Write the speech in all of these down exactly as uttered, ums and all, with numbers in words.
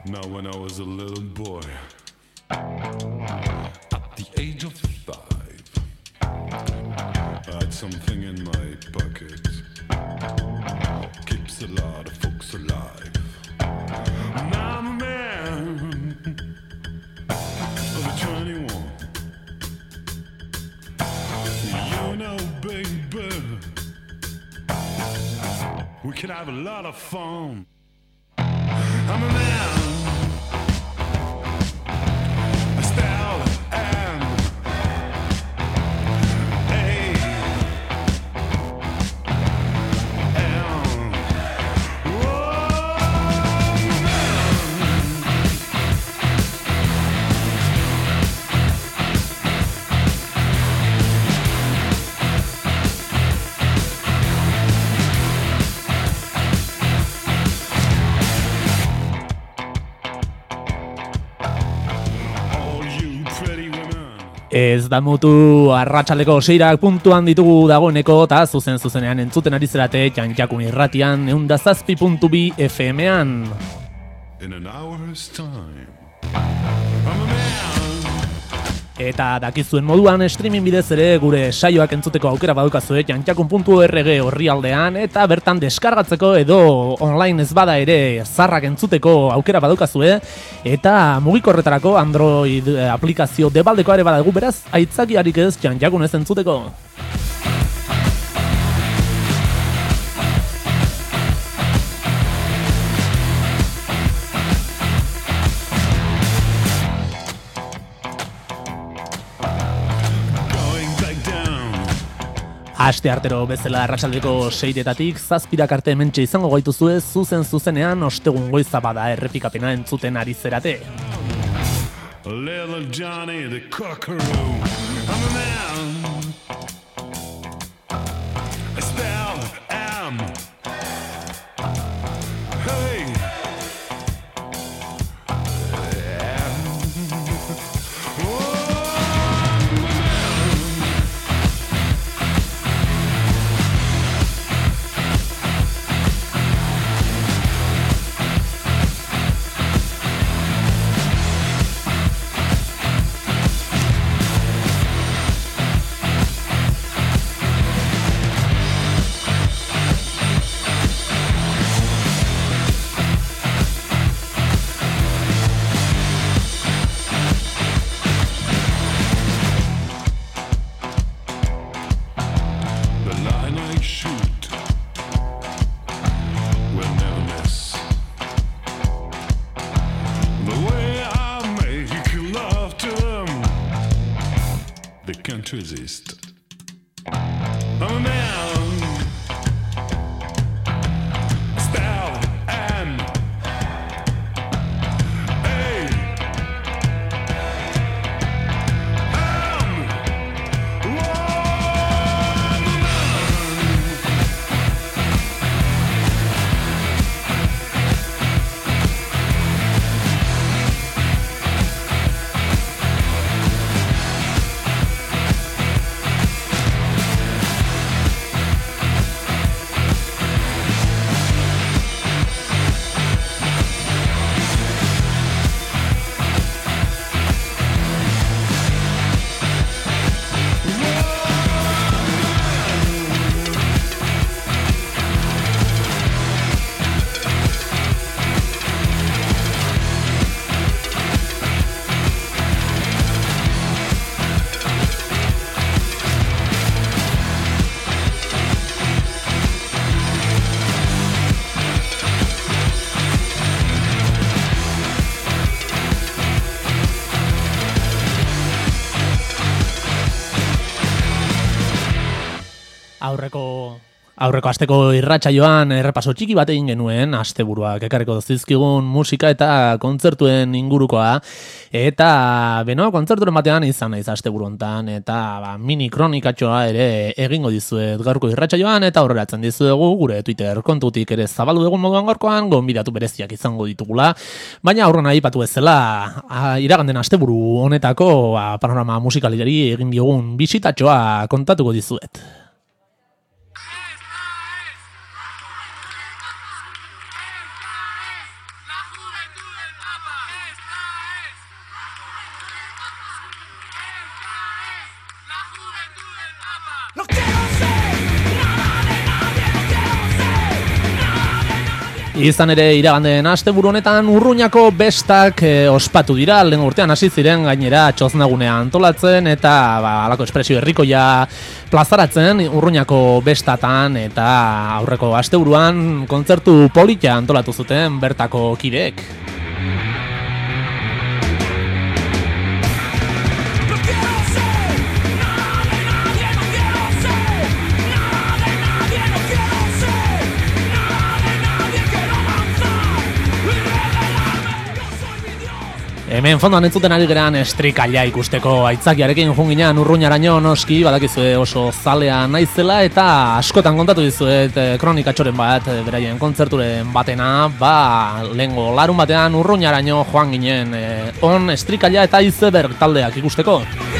Now when I was a little boy, at the age of five, I had something in my pocket, keeps a lot of folks alive. Now I'm a man of twenty-one. You know, baby, we can have a lot of fun. I'm a man. Ez da mutu arratsaldeko seirak puntuan ditugu dagoeneko eta zuzen zuzenean entzuten ari zerate Jantjakun irratian ehun eta zazpi puntu bi F M-an. In an hour's time, I'm a man. Eta dakizuen moduan streaming bidez ere gure saioak entzuteko aukera badukazue jantjakun puntu org orrialdean eta bertan deskargatzeko edo online ez bada ere zarrak entzuteko aukera badukazue eta mugikorretarako Android aplikazio debaldeko ere badagu, beraz aitzakiarik ez jantjakun ez entzuteko. Aste artero bezala arratsaldeko seiretatik zazpirak arte hementxe izango gaituzue zuzen zuzenean ostegun goiza bada errepikapena entzuten ari zerate. Little Johnny the Cockaroo, I'm a man. I spell M. Hey. Resist. I'm a man. Spell M. A. M. Aurreko aurreko asteko irratsaioan errepaso txiki bat egin genuen asteburuak ekarriko zizkigun musika eta kontzertuen ingurukoa eta beno kontzerturen batean izan naiz asteburu hontan eta ba, mini kronikatxoa ere egingo dizuet gaurko irratsaioan eta aurreratzen dizuegu gure Twitter kontutik ere zabaldu egun moduan gaurkoan gonbidatu bereziak izango ditugula, baina aurrena aipatu bezala iraganden asteburu honetako ba, panorama musikalari egin diogun bisitatxoa kontatuko dizuet. Izan ere iraganden asteburu honetan Urruñako bestak e, ospatu dira, lehen urtean hasi ziren gainera txoznagunea antolatzen eta ba, alako espresio herrikoia plazaratzen Urruñako bestatan eta aurreko asteburuan kontzertu polita antolatu zuten bertako kideek. Hemen fondoan entzuten ari geran estrikaila ikusteko aitzakiarekin junginean Urruñaraino noski, badakizue oso zalea naizela eta askotan kontatu dizuet eh, kronikatxoren bat eh, beraien kontzerturen batena, ba lehengo larun batean Urruñaraino joan ginen eh, on estrikaila eta iceberg taldeak ikusteko.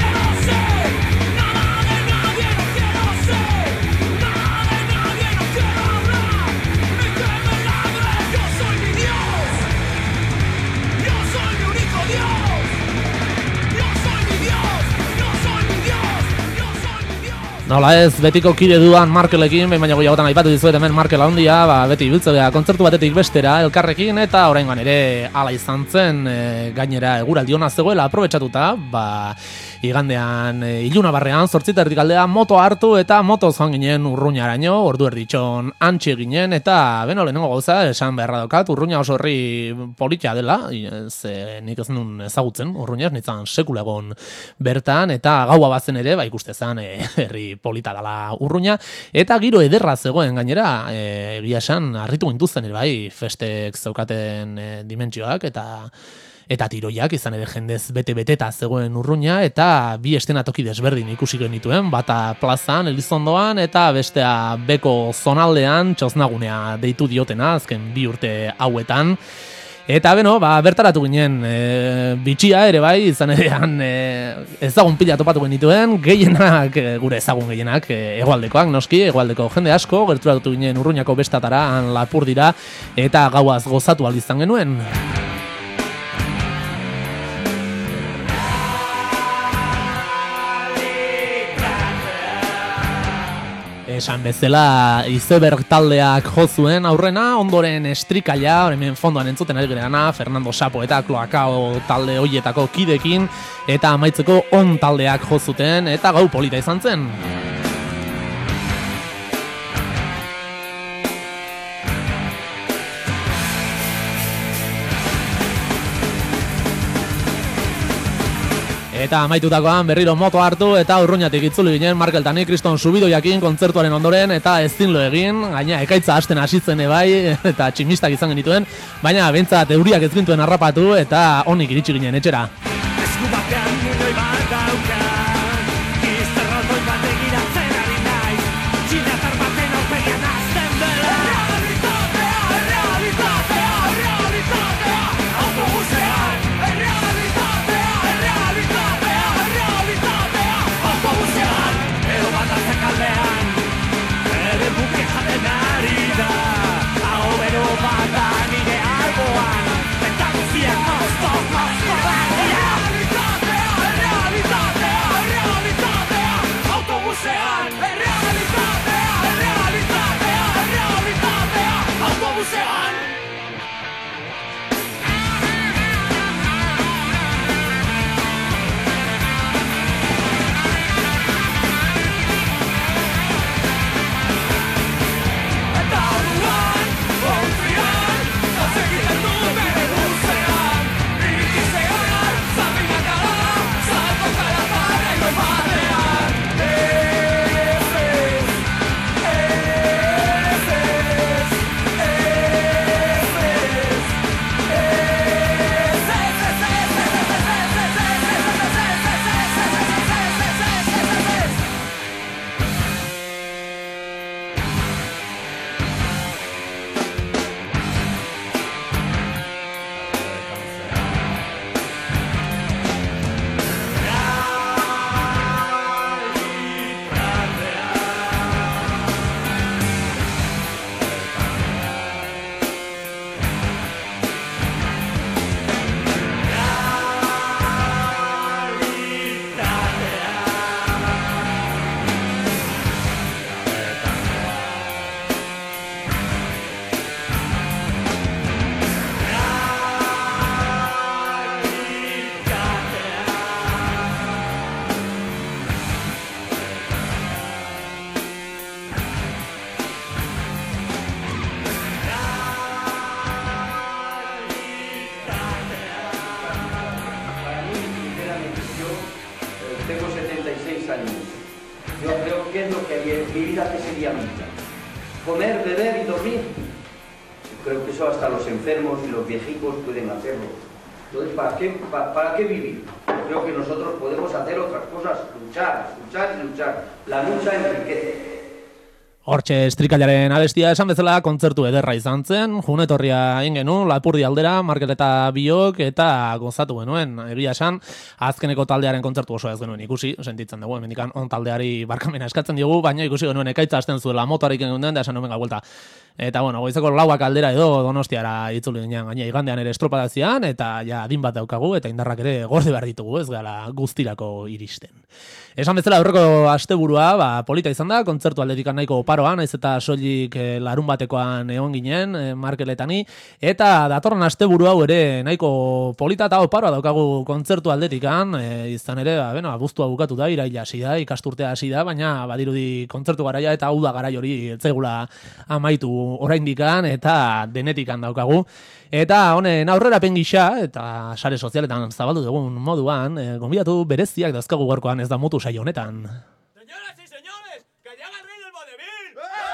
Nola ez, betiko kide duan Markelekin, behin baina goiagotan aipatu dizuet hemen Markel handia, ba, beti biltzea kontzertu batetik bestera elkarrekin, eta oraingoan ere hala izan zen, e, gainera eguraldi ona zegoela aprobetxatuta, ba, igandean e, iluna barrean, zortzita erdik aldea moto hartu eta moto joan ginen Urruñaraino, ordu erditxon antxe ginen, eta beno lehenengo gauza esan beharra daukat, Urruña oso herri politia dela, ez, e, nik ez nun ezagutzen, Urruña ez nintzen sekula egon bertan, eta gaua bazen ere, ba, ikuste zen e, herri polita dela Urruña, eta giro ederra zegoen gainera, e, egia esan, harritu gintuzten ere bai, festek zeukaten e, dimentsioak, eta eta tiroiak izan ere jendez bete-beteta zegoen Urruña, eta bi eszenatoki desberdin ikusi genituen, bata plazan, Elizondoan, eta bestea beko zonaldean, txoznagunea deitu diotena, azken bi urte hauetan. Eta beno, ba, bertaratu ginen e, bitxia ere bai, izan erean e, ezagun pila topatu genituen, gehienak, e, gure ezagun gehienak, e, hegoaldekoak noski, hegoaldeko jende asko, gerturatu ginen Urruñako bestatara, han lapur dira, eta gauaz gozatu ahal izan genuen. Esan bezala iceberg taldeak jo zuen aurrena, ondoren estrikaila, hemen fondoan entzuten ari gereana, Fernando Sapo eta Kloakao talde hoietako kidekin, eta amaitzeko on taldeak jo zuten, eta gau polita izan zen. Eta amaitutakoan berriro moto hartu eta Urruñatik itzuli ginen Markel eta nik Kriston Subidoiakin kontzertuaren ondoren eta ezinlo egin, gaina ekaitza hasten hasitzen ebai eta tximistak izan genituen, baina bentsat euriak ez gintuen harrapatu eta onik iritsi ginen etxera. Yeah! mi vida, ¿qué sería mi vida? Comer, beber y dormir. Creo que eso hasta los enfermos y los viejitos pueden hacerlo. Entonces, ¿para qué, para, ¿para qué vivir? Creo que nosotros podemos hacer otras cosas, luchar, luchar y luchar. La lucha enriquece. Hortxe Estrikailaren abestia esan bezala kontzertu ederra izan zen, junetorria egin genuen, Lapurdi aldera, Markel eta Biok, eta gozatu genuen, egia esan, azkeneko taldearen kontzertu oso ez genuen ikusi, sentitzen dugu, hemendikan on taldeari barkamena eskatzen diogu, baina ikusi genuen ekaitza hasten zuela motorik egin den, da esan nomen gabuelta. Eta, bueno, goizeko lauak aldera edo Donostiara itzuli ginen, gaina igandean ere estropadazian, eta ja adin bat daukagu, eta indarrak ere gorde behar ditugu, ez gala guztirako iristen. Esan bezala aurreko asteburua, ba, polita izan da, kontzertu aldetikan nahiko oparoan, naiz eta soilik eh, larun batekoan egon ginen, eh, Markeletani, eta datorren asteburu hau ere nahiko polita eta oparoa daukagu kontzertu aldetikan, eh, izan ere, ba, bueno, abuztua bukatu da, iraila hasi da, ikasturtea hasi da, baina badirudi kontzertu garaia eta uda garai hori etzaigula amaitu oraindikan eta denetikan daukagu. Eta honen aurrerapen gisa eta sare sozialetan zabaldu dugun moduan, eh, gonbidatu bereziak dauzkagu gaurkoan ez da mutu saio honetan. Señoras y señores, que llega el rey del vodevil.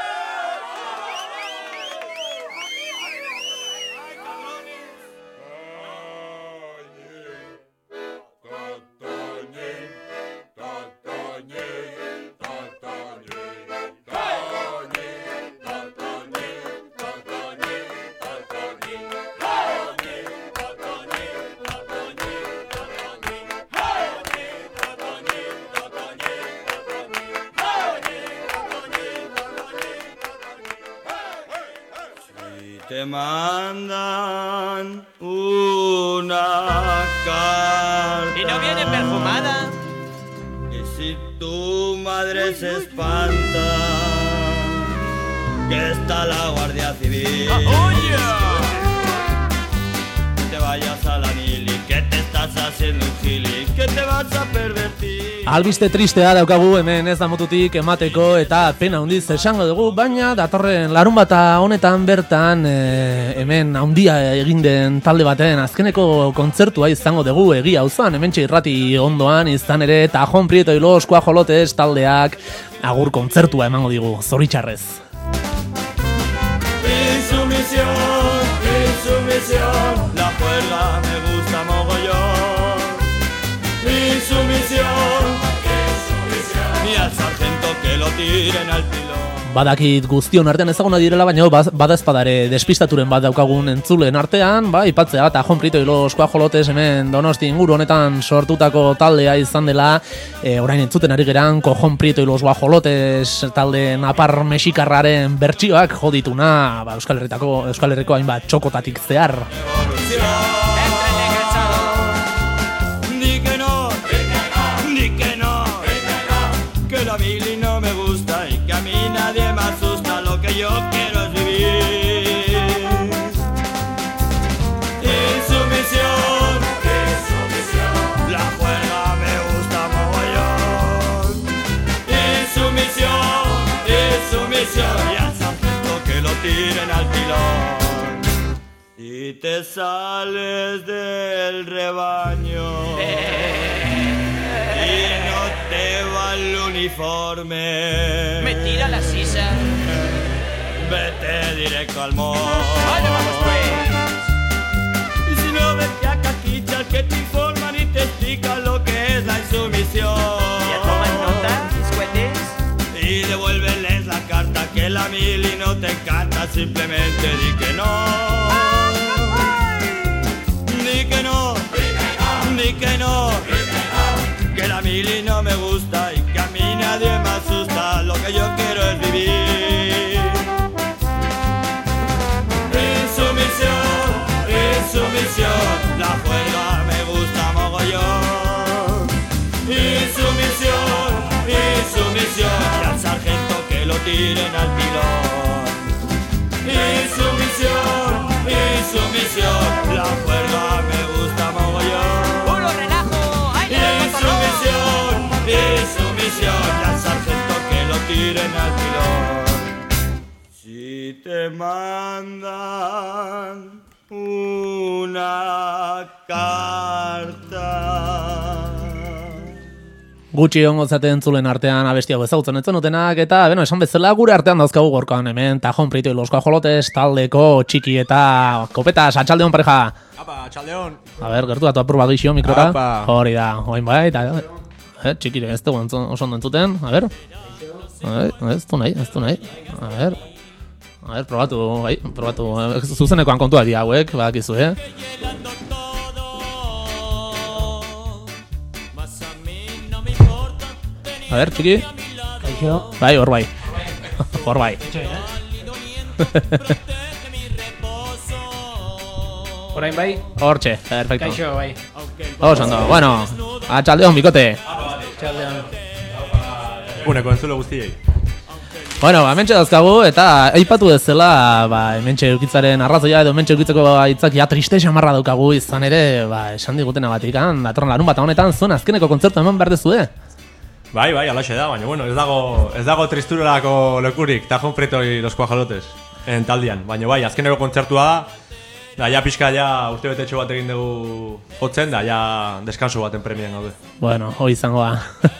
Te mandan una carta. ¿Y no viene perfumada? Y si tu madre se espanta, que está la Guardia Civil. ¡Oh, yeah! Que te vayas a la mili, que te estás haciendo un gili, que te vas a pervertir. Albiste tristea daukagu hemen ez da mututik emateko eta pena handiz esango dugu, baina datorren larun bata honetan bertan e, hemen handia egin den talde baten azkeneko kontzertua izango dugu egia auzan, hementxe irrati ondoan izan ere Tajon Prieto y los Cuajolotes taldeak agur kontzertua emango digu, zoritxarrez. Insumisión, insumisión, la juerga me gusta mogollón. Insumisión, insumisión, ni al sargento que lo tiren al pilón. Badakit guztion artean ezaguna direla, baina bada espadare despistaturen bat daukagun entzulen artean, ba, ipatzea, Tajon Prieto y los Cuajolotes hemen Donosti inguru honetan sortutako taldea izan dela, e, orain entzuten ari geran, Tajon Prieto y los Cuajolotes talde napar mexikarraren bertsioak jodituna, ba, Euskal Herritako, Euskal Herriko hainbat txokotatik zehar. Di que no, di que no, que la mili no me gusta y que a mí nadie me asusta, lo que yo quiero es vivir. Insumisión, insumisión, la juerga me gusta mogollón. Insumisión, insumisión, y al sargento que lo tiren al pilón. Y te sales del rebaño y no te va el uniforme. Me tira la sisa. Vete directo al mall. Vale, vamos pues. Y si no vete a Caquicha, el que te informan y te explican lo que es la insumisión. Ya toman nota, escuetes. Y devuélveles la carta que la mili no te encanta, simplemente di que no. Di que no, di que no, que la mili no me gusta y que a mí nadie me asusta, lo que yo quiero es vivir. Insumisión, insumisión, la juerga me gusta mogollón. Insumisión, insumisión, y al sargento que lo tiren al pilón. Insumisión, insumisión, la juerga me gusta mogollón. ¡Puro relajo! ¡Ay, le Insumisión, insumisión, y al sargento que lo tiren al pilón. Si te mandan una carta. gutxi ongo zaten entzulen artean abestiago ezagutzen etzen dutenak, eta, beno, esan bezala gure artean dauzkagu gorkoan hemen, Tajon Prieto y los Guajolotes taldeko txiki eta kopetas, atxaldeon pareja. Apa, atxaldeon. A ber, gertu datu apur bat gixio mikrora. Apa. Hori da, oin bai, eta, eh, txikire ez dugu oso ondo entzuten, a ber. Ez du nahi, ez du nahi, a ber. A ber, probatu, bai, probatu, zuzenekoan kontua di hauek, badakizu, eh? A ber, txiki. Kaixo. Bai, hor bai. Hor bai. Orain bai? Hortxe, perfecto. Kaixo bai. Oso ondo, bueno, atxaldeon bikote. Txaldean. Uneko entzulo guztiei. Bueno, hementxe dauzkagu, eta aipatu dezela, ba, hementxe eukitzaren arrazoia edo hementxe eukitzeko aitzak ja triste xamarra daukagu izan ere, ba, esan digutena batikan, datorren larun bat honetan zuen azkeneko kontzertu eman behar dezu, eh? Bai, bai, alaxe da, baina bueno, ez dago, ez dago tristurelako lekurik, Tajon Prieto y los Guajolotes, en taldian, baina bai, azkeneko kontzertua da, da, ja pixka, ja, uste betetxo bat egin dugu jotzen, da, ja, deskanso baten premian gaude. Bueno, hoi izangoa.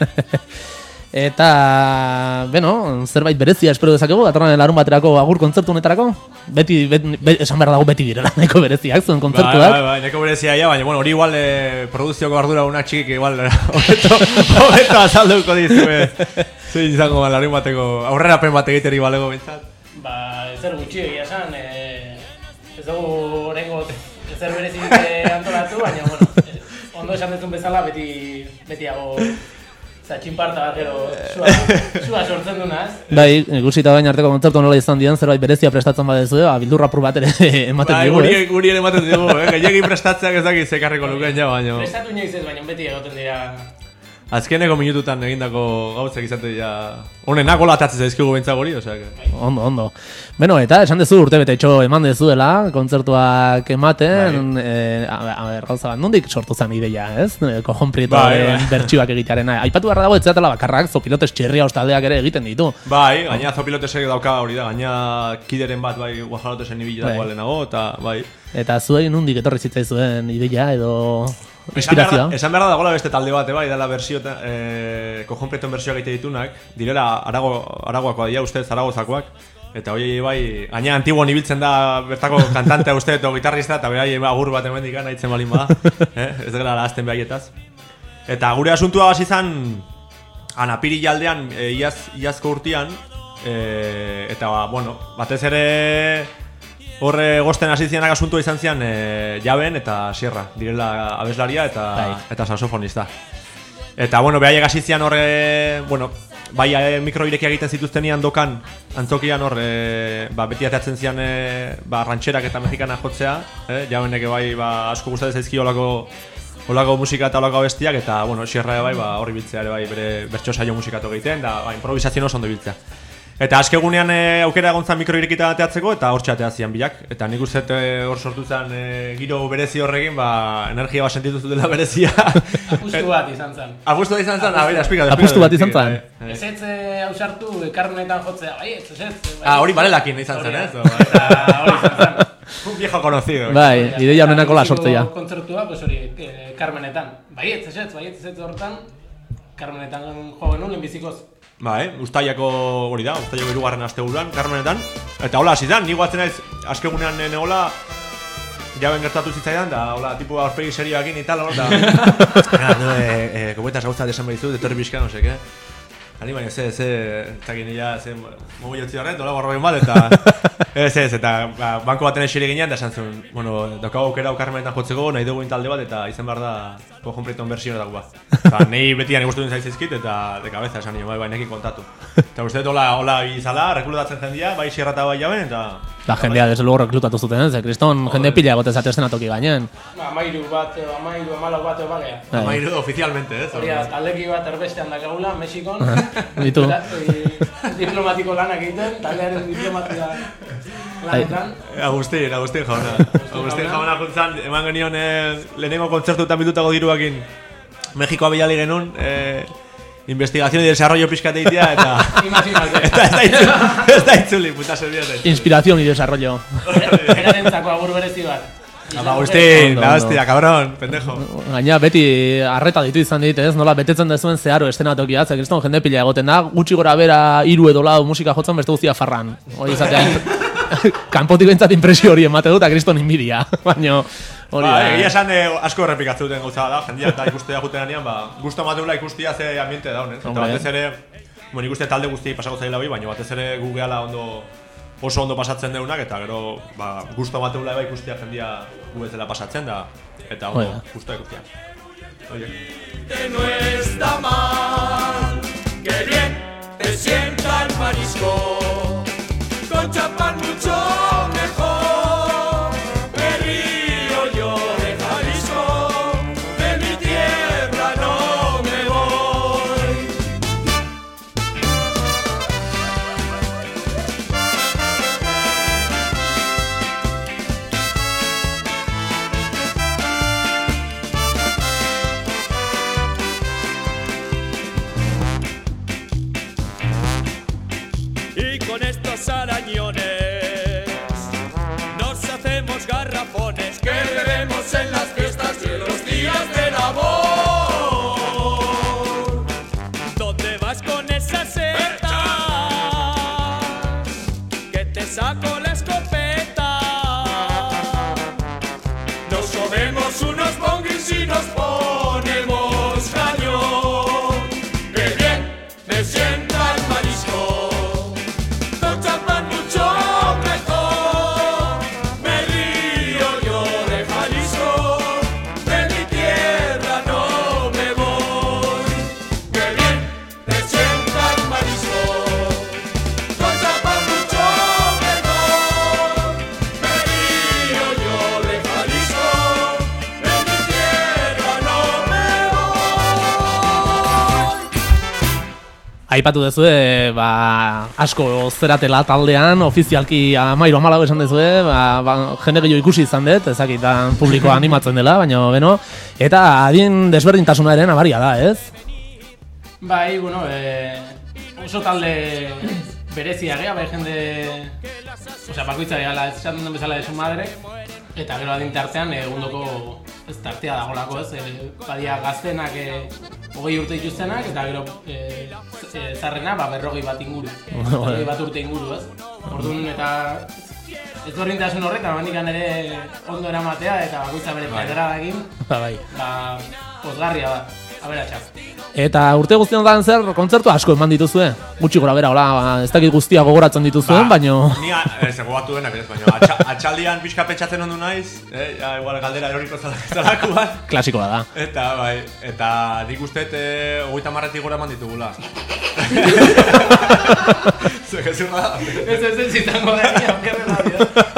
Eta, beno, zerbait berezia espero dezakegu, datorren larun baterako agur kontzertu honetarako? Beti, beti, beti, esan behar dago beti direla, neko bereziak zuen kontzertuak. Bai, bai, bai, neko berezia ja, baina, bueno, hori igual eh, produzioko ardura una txikik igual hobeto, hobeto azalduko dizu, eh. Zein izango larun bateko, aurrerapen bat egiteri balego bintzat. Ba, ezer gutxi egia esan, eh, ez dugu horrengo ezer berezik antolatu, baina, bueno, ondo esan dezun bezala beti, betiago zatxinparta bat gero sua, sua sortzen dunaz. Bai, guzita baina arteko kontzertu nola izan dian, zerbait berezia prestatzen badezu, ba, bildurra apur bat ere ematen Bai, digu, guri, ez? guri ere ematen digu, eh? Gehiagin prestatzeak ez dakit zekarriko lukeen ja, baina... Prestatu inoiz ez, baina beti egoten dira... Azkeneko minututan egindako gauzek izate ja... Honenak gola atatzen zaizkigu bintzak hori, osea que... Ondo, ondo. Beno, eta esan dezu urte betetxo eman dezuela, kontzertuak ematen, Bai. eh, a, a ber, gauza bat, nondik sortu zen ideia, ez? Tajon Prieto Bai, bai. bertsioak egitearena. Aipatu beharra dago, ez zeatela bakarrak, Zopilotes txerria ostaldeak ere egiten ditu. Bai, gaina Zopilotesek dauka hori da, gaina kideren bat bai Guajalotesen ibili Bai. dago lehenago, eta bai... Eta zuei nondik etorri zitzaizuen ideia edo Esan inspirazioa? behar, esan behar da dagoela beste talde bat, bai, dela bersio, eh, Tajon Prieton bersioak egite ditunak, direla Arago, Aragoakoa dira ustez, Zaragozakoak, eta hori bai, gaina Antiguon ibiltzen da bertako kantantea uste, eta gitarrista, eta bai, agur bat emendik gana itzen balin bada, eh? Ez dela ahazten behaietaz. Eta gure asuntua hasi izan, anapiri jaldean, e, iaz, iazko urtian, e, eta ba, bueno, batez ere horre gosten hasi zianak asuntua izan zian e, Jaben eta Sierra, direla abeslaria eta, Bai. eta saxofonista. Eta, bueno, behaiek hasi zian horre, bueno, bai e, mikroirekia egiten zituztenian dokan, antzokian hor, e, ba, beti atatzen zian e, ba, rantxerak eta mexikana jotzea, eh? Jabenek bai ba, asko gustatzen zaizki olako olako musika eta olako abestiak, eta, bueno, Sierra bai, ba, horri biltzea ere bai, bere bertso saio musikatu egiten, da, ba, improvisazio oso ondo biltzea. Eta askegunean e, aukera egontzan mikroirekita ateatzeko, eta hor txatea zian bilak. Eta nik uste e, hor sortu zen e, giro berezi horrekin, ba, energia bat sentitu zutela berezia. Apustu bat izan zen. Apustu bat izan zen? Ah, bera, esplikatu. Apustu bat izan zen? Ez ez hausartu Carmenetan jotzea, bai, ez ez ez. Ah, hori balelakin izan zen, ez? Eta hori izan zen. Un viejo conocido. Bai, ideia honenako la sortzea. Kontzertua, pues hori, eh, Carmenetan. Bai, ez ez, bai, ez ez hortan, Carmenetan jo genuen lehenbizikoz. Bai, ustaiako hori da, ustaiako hirugarren asteburuan, Carmenetan. Eta hola, hasi zen, ni guatzen naiz askegunean negola Jaben gertatu zitzaidan, da, hola, tipo aurpegi serioakin y tal, hola, da... no, eh, eh, kometas gauzat esan behizu, detorri pixka, no seke. Ani baina, ze, ze, eta gini ja, ze, mogu jotzi horren, dola borrogen bat, eta... Ez, ez, eta ba, banko baten esire ginean, da esan zuen, bueno, daukago aukera Carmenetan jotzeko, nahi dugu talde bat, eta izan behar da Tajon Prieton bersio dago bat. Eta nahi betian igustu duen zaizizkit, eta de cabeza esan nio, bai, bai, nekin kontatu. Eta uste dut, hola, hola, izala, reklutatzen jendia, bai Sierra eta bai Jaben, eta... Da, jendea, desde luego reklutatu zuten, ez? Kriston, jende pila egote zatezen atoki gainen. Amairu bat, amairu, amalau bat ebalea. Amairu oficialmente, ez? Hori da, taldeki bat erbestean dakagula, Mexikon. Ditu. Diplomatiko lanak egiten, taldearen diplomatia lanetan. Agustin, Agustin jauna. Agustin jauna juntzan, eman genion eh, lehenengo kontzertuetan bildutako diruakin Mexikoa bilali genuen, eh, investigación y desarrollo pixkat eitea, eta... Imagínate. Eta ez da itzuli, ez da itzuli, puta serbiaten. Inspiración y desarrollo. Erarentzako agur berezi bat. Ba, Agustin, da hostia, cabrón, pendejo. Gaina beti arreta ditu izan dit, ez? Nola betetzen dezuen zeharo estenatokia, ze kriston jende pila egoten da, gutxi gora bera hiru edo lau musika jotzen beste guztia farran. Hori izatean, kanpotik bentsat impresio hori emate dut, kriston inbidia, baina... Hori ba, da. egia esan eh, asko errepikatzen duten gauza da, jendia eta ikustea juten anean, ba, gusto mateula ikustia ze ambiente daun, ez? Eta batez ere, bueno, ikuste talde guztiei pasako zaila hori, baina batez ere gu gehala ondo, oso ondo pasatzen deunak, eta gero, ba, gusto mateula eba ikustia jendia gu ez dela pasatzen da, eta ondo, gustoa ikustia. Oye. No está mal, que bien te sienta el marisco, con champán mucho mejor. Arañones, nos hacemos garrafones que bebemos en las fiestas y en los días del amor. ¿Dónde vas con esa seta? Que te saco la escopeta. Nos comemos unos bongis y nos ponemos cañón. ¡Qué bien me sienta el marisco! Aipatu dezue, ba, asko zeratela taldean, ofizialki amairu amalau esan dezue, ba, ba, jende gehiago ikusi izan dut, ezakitan publikoa animatzen dela, baina, beno, eta adin desberdintasunaren abaria da, ez? Bai, bueno, e, oso talde berezia gea, bai jende, osea, bakoitza gala, ez esaten den bezala desu madre, eta gero adin tartean, egundoko ez tartea dagolako, ez, e, badia gaztenak, e, hogei urte dituztenak, eta gero e, e, zarrena, ba, berrogei bat inguru. Berrogei bat urte inguru, ez? Orduan, eta ez horrintasun horretan, bandikan ere ondo eramatea, eta bakoitza bere pedra egin, Bai. ba, pozgarria da, aberatsa. Eta urte guztietan zer kontzertu asko eman dituzue? Gutxi gora bera, hola, ba, ez dakit guztia gogoratzen dituzuen, ba, baino... Ni ez gogatu denak ez, baina atxa, atxaldian pixka pentsatzen ondu naiz, eh, ja, igual galdera eroriko zalakuan. Klasikoa da. Eta, bai, eta nik usteet eh, hogeita marretik gora eman ditugula. Zegezurra da. Ez ez ez izango da, okerrela dira.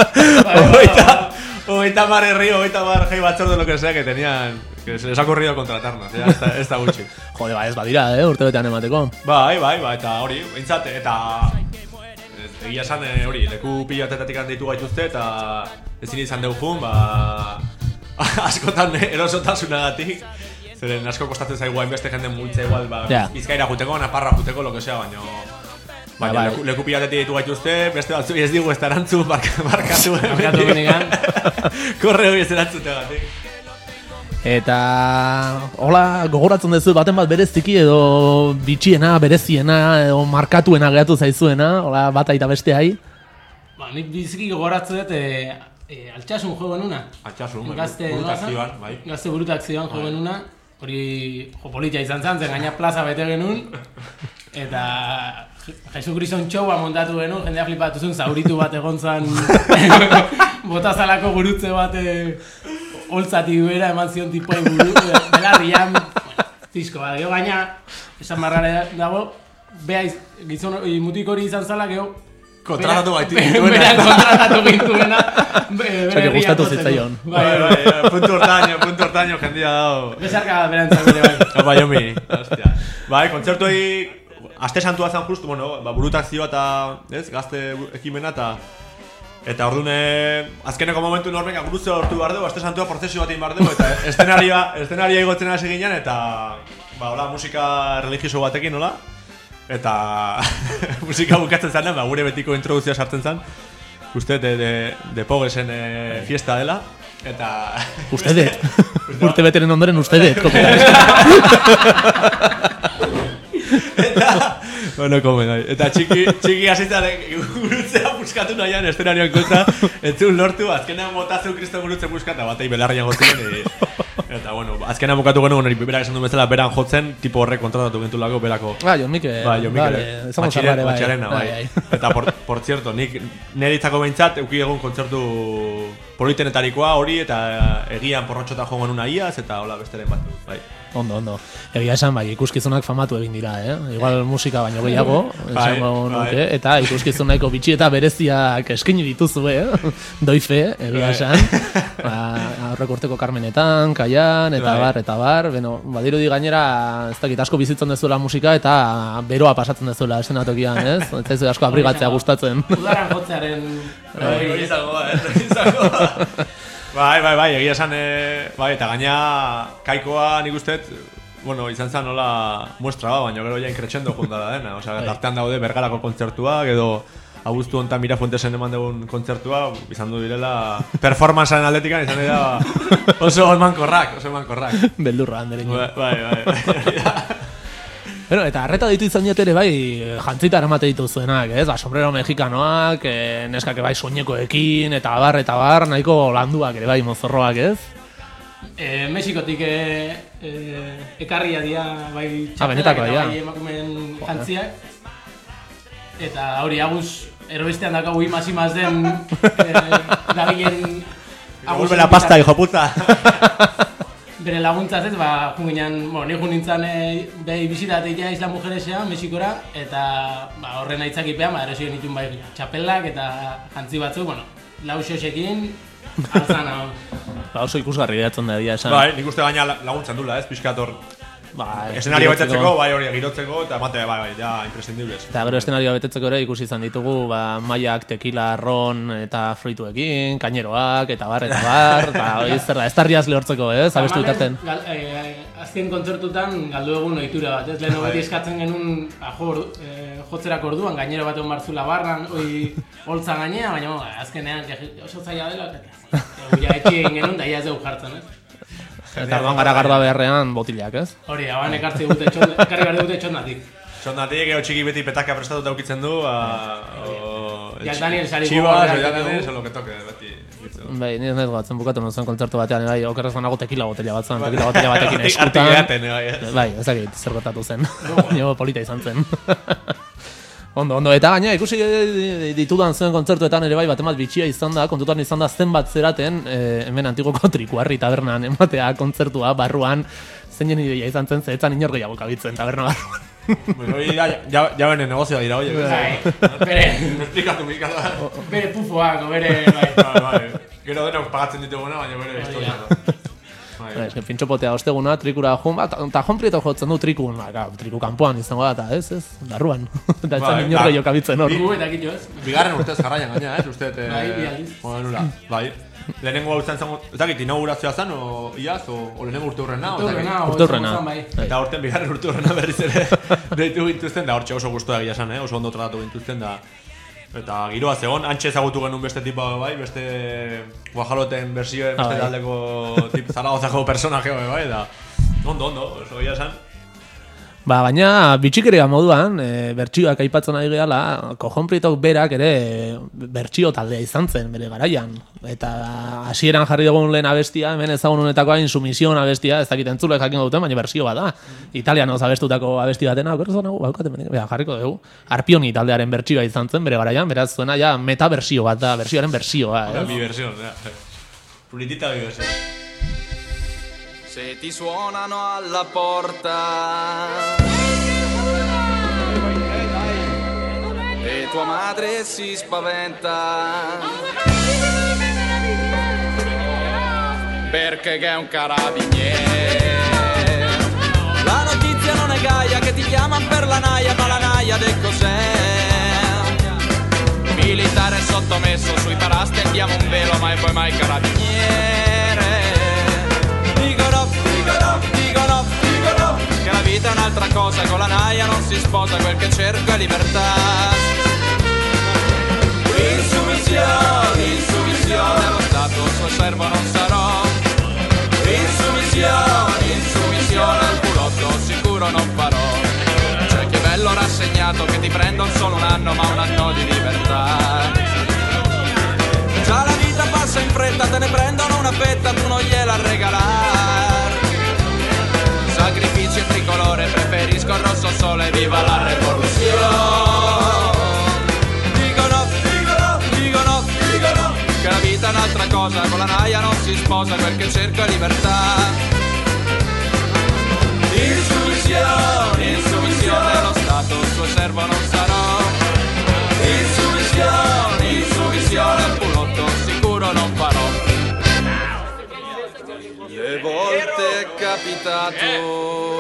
Hogeita mar herri, hogeita mar jai batzorde lo que sea, que tenían... Que se les ha ocurrido contratarnos, ya, ez da, ez da gutxi. Jode, ba, ez badira, eh, urte betean emateko. Bai, bai, bai, eta hori, behintzat, eta... Egia esan hori, leku pilatetatik handitu gaituzte, eta ezin izan deukun, ba... askotan erosotasunagatik. Zeren asko kostatzen zaigu hainbeste jende multza igual, ba... Yeah. Bizkaira juteko, Naparra juteko, lo que sea, baina... Baina bai. leku, leku pilatetik ditu gaituzte, beste batzu ez digu ez da erantzun, markatu Markatu benigan. Korreo ez erantzutegatik. Eta, hola, gogoratzen duzu baten bat bereziki edo bitxiena, bereziena edo markatuena geratu zaizuena, hola, bat aita besteai. Ba, nik biziki gogoratzen dut, e, e, altxasun jo genuna. Altxasun, Gazte burutakzioan, bai. Gazte burutakzioan jo genuna. Hori jo politia izan zen, zen gaina plaza bete genuen. Eta Jesukriston txoua montatu genuen, jendea flipatu zuen, zauritu bat egon zen, botazalako gurutze bat holtzatik bera eman zion tipoi buru, belarrian, bueno, tizko bat, geho gaina, esan marrara dago, beha gizon mutik hori izan zala, geho, kontratatu baitu gintuena. Beran kontratatu gintuena. Zake gustatu zitzaion. Bai, bai, puntu hortaino, puntu hortaino jendia dago. Besarka bat berantzak bere bai. Apa, jomi, hostia. Bai, kontzertu hori, aste santua zen justu, bueno, ba, burutakzioa eta, ez, gazte ekimena eta Eta orduan, azkeneko momentu norbenka guruze hortu behar dugu, aste santua prozesio bat egin behar dugu, eta estenaria, estenaria igotzen hasi ginen, eta ba, hola, musika religioso batekin, hola? Eta musika bukatzen zen, ba, gure betiko introduzioa sartzen zen. uste de, de, de Poguesen eh, fiesta dela. Eta... Ustedet. Urte beteren ondoren ustedet. Eta... Bueno, komen, bai. Eta txiki, txiki hasitzen gurutzea buskatu nahian eszenarioan kontra, entzun lortu, azkenean botazeu kristo gurutze buskata, batei belarrian gotzen, e, eta bueno, azkenean bukatu genuen, hori berak esan du bezala, beran jotzen, tipo horrek kontratatu gentulako, berako. Ah, Jon Mikel. Ba, Jon Mikel. Vale, estamos hablare, bai. Matxarena, bai. Eta, por, por cierto, nik neritzako behintzat, euki egun kontzertu politenetarikoa hori, eta egian porrotxota joan genuen iaz, eta hola besteren bat, bai. Ondo, ondo. Egia esan, bai, ikuskizunak famatu egin dira, eh? Igual musika baino gehiago, esango nuke, eta ikuskizuneko bitxi eta bereziak eskaini dituzu, eh? Doife, egia esan. Ba, aurreko urteko Karmenetan, Kaian, eta bar, eta bar. Beno, badirudi gainera, ez dakit asko bizitzen dezuela musika, eta beroa pasatzen dezuela esenatokian, ez? Ez zaizu asko abrigatzea gustatzen. Udaran jotzearen... Hori izango da, ez izango da. Bai, bai, bai, egia esan, e, bai, eta gaina kaikoa nik usteet, bueno, izan zen nola muestra ba, baina gero jain kretxendo juntada dena, osea, tartean daude Bergarako kontzertuak, edo abuztu honetan Mirafuentesen eman dugun kontzertua, izan du direla performancearen aldetikan, izan dira oso emankorrak, oso emankorrak. Beldurra, handereño. Bai, bai, bai. Bueno, eta arreta ditu izan diat ere bai, jantzita eramate dituzuenak, ez? Ba, sombrero mexikanoak, e, neskak bai soinekoekin, eta bar, eta bar, nahiko landuak ere bai, mozorroak, ez? E, Mexikotik e, e, ekarria dira bai txapelak, eta ja. bai emakumen jantziak. Eta hori, aguz, erobistean dakagu imazimaz den e, dagilen... Aguz bela pasta, hijo puta! Bere laguntzaz ez, ba, junginan, bueno, ni nintzen e, behi bisitatea Isla Mujeresea, Mexikora, eta ba, horren aitzakipean, ba, erosio nituen bai txapelak eta jantzi batzuk, bueno, lau xosekin, altzan, hau. Ba, oso ikusgarri datzen da dia esan. Bai, nik uste gaina laguntzen dula, ez, pixkator. Ba, eszenario betetzeko, bai hori girotzeko, eta mate, bai, bai, ja, imprescindibles. Eta gero eszenarioa betetzeko ere ikusi izan ditugu, ba, maiak, tequila, ron, eta fruituekin, kaineroak, eta bar, eta bar, eta hori zer da, ez tarriaz lehortzeko, ez, abestu itaten. E, azken kontzertutan galdu egun ohitura bat, ez, lehen beti eskatzen genuen ajor, e, jotzerak orduan, gainero bat egon barzula barran, hoi holtza gainea, baina azkenean oso zaila dela, eta ja etxe egin genuen, da ia ez dugu jartzen, ez? Eta orduan gara garda beharrean botilak, ez? Hori, haban ekartzi dute txondatik, ekarri behar dute txondatik. Txondatik, gero txiki beti petaka prestatuta ukitzen du, Jak Daniel sariko... Txibas, jak Daniel, eso lo que toque, beti. Bai, nire nahi gatzen bukatu nuzuen kontzertu batean, bai, okerrez banago tekila botella bat zen, tekila botella batekin eskutan. Bai, ezakit, zer gertatu zen, nio polita izan zen. Ondo, ondo, eta gaina ikusi ditudan zen kontzertuetan ere bai bat emat bitxia izan da, kontutan izan da zenbat zeraten, e, hemen Antigoko Trikuarri tabernan ematea kontzertua barruan, zeinen ideia izan zen, zeetzan inor gehiago kabitzen taberna barruan. Hori ja, ja, ja bene negozioa dira, oie. Bai, bere... Esplikatu mikada. Bere pufoak, bere... Bai, bai. Gero denok pagatzen dituguna, baina bere historia. Ez, pintxopotea osteguna, trikura jun, bat, eta Jon Prieto jotzen du trikun, ba, triku kanpoan izango da, eta ez, ez, barruan. Eta etzan inor gehiago kabitzen hor. Gu eta kitxo ez. Bigarren urtez jarraian gaina, ez, uste... Bai, bializ. Bueno, bai. Lehenengo hau zen zango, ez dakit, inaugurazioa zen, o iaz, o, o lehenengo urte hurrena, urte hurrena, urte hurrena. Eta horten bigarren urte hurrena berriz ere deitu gintuzten, da hortxe oso guztua egia zen, eh? Oso ondo tratatu gintuzten, da... Eta giroa zegoen, antxe ezagutu genuen beste tipa bai, beste Guajaloten bersioen, beste taldeko tip Zaragozako personaje bai, da ondo, ondo, oso egia esan. Ba, baina bitxikeria moduan, e, bertsioak aipatzen ari gehala, Jon Prietok berak ere bertsio taldea izan zen bere garaian. Eta hasieran jarri dugun lehen abestia, hemen ezagun honetako hain Sumisión abestia, ez dakit entzulek jakin duten, baina bertsio bat da. Italianoz abestutako abesti batena, okerrez nago, baukaten, beha, jarriko dugu. Arpioni taldearen bertsioa izan zen bere garaian, beraz zuena ja meta bersio bat da, bersioaren bersioa. Una mi versión, ja. Pulitita mi versión. Se ti suonano alla porta e tua madre si spaventa perché che è un carabiniere. La notizia non è gaia che ti chiamano per la naia, ma la naia del cos'è? Militare sottomesso sui parasti, andiamo un velo ma è poi mai carabiniere. Dicono, dicono, dicono, dicono che la vita è un'altra cosa, con la naia non si sposa, quel che cerco è libertà. In Sumisión ti prendon solo un anno, ma un anno di libertà. Già la vita passa in fretta, te ne prendono una fetta, tu non gliela regalar. Sacrifici e tricolore, preferisco il rosso sole, viva la rivoluzione. Dicono, dicono, dicono, dicono che la vita è un'altra cosa, con la naia non si sposa, quel che cerco è libertà. Insumissione, insumissione, lo Stato suo servo non sarò. Insumissione, insumissione, il pulotto sicuro non farò. Le volte è capitato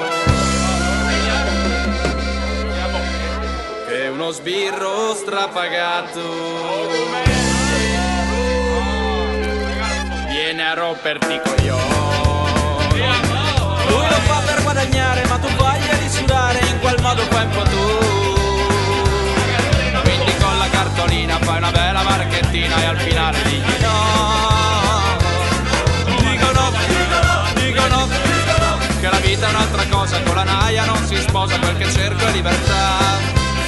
che uno sbirro strapagato viene a romperti i coglioni. Lui lo fa per guadagnare, ma tu fagli a risurare, in qual modo fai un po' tu. Quindi con la cartolina fai una bella marchettina e al finale digli no. Dicono, dicono, dicono, dicono che la vita è un'altra cosa, con la naia non si sposa, quel che cerco è libertà.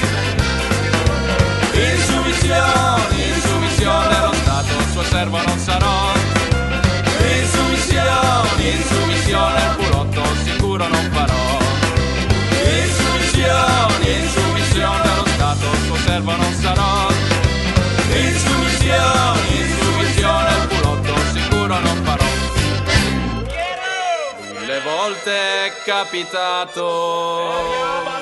Insumissione, insumissione, lo Stato suo servo non sarò. Insumissione, insumissione, il pulotto sicuro non farò. Insumissione, insumissione, lo Stato suo servo non sarò. Insumissione, insumissione, il pulotto sicuro non farò. Mille volte è capitato.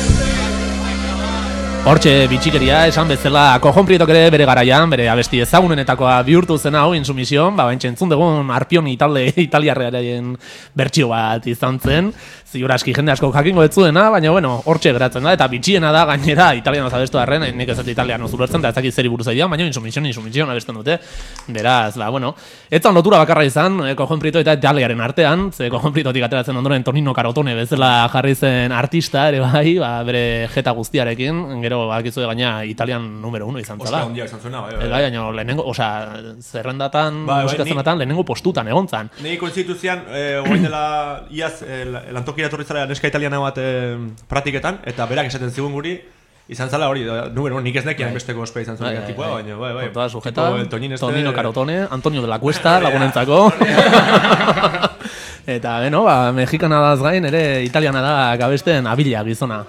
Hortxe bitxikeria esan bezala Cojon Prietok ere bere garaian, bere abesti ezagunenetakoa bihurtu zen hau Insumision, ba baintxe entzun dugun Arpioni talde italiarrearen bertsio bat izan zen, ziur aski jende asko jakingo ez zuena, baina bueno, hortxe geratzen da, eta bitxiena da gainera italianoz abestu harren, nik ez dut italianoz ulertzen, eta ez dakit zeri buruz aidean, baina Insumision, Insumision abesten dute, beraz, ba bueno, etzan lotura bakarra izan, eh, Cojon Prieto eta italiaren artean, ze Cojon Prietotik ateratzen ondoren Tonino Carotone bezala jarri zen artista ere bai, ba, bere jeta guztiarekin, gero bakizu gaina italian numero uno izan zela. Ostra, ondia izan zuena, bai, bai. Bai, baina lehenengo, osea, zerrendatan, bai, musika bai, zenatan, lehenengo postutan egon zan. Nei konstituzian, eh, oain dela, iaz, eh, lantokira torri zela neska italiana bat eh, praktiketan, eta berak esaten zigun guri, izan zala hori, da, numero, nik ez nekian besteko ospea izan zuen, tipua, baina, bai, bai. Toda sujeta, Tonino Tonino Carotone, Antonio de la Cuesta, lagunentzako. Eta, beno, ba, mexikana daz gain, ere italiana da gabesten abila gizona.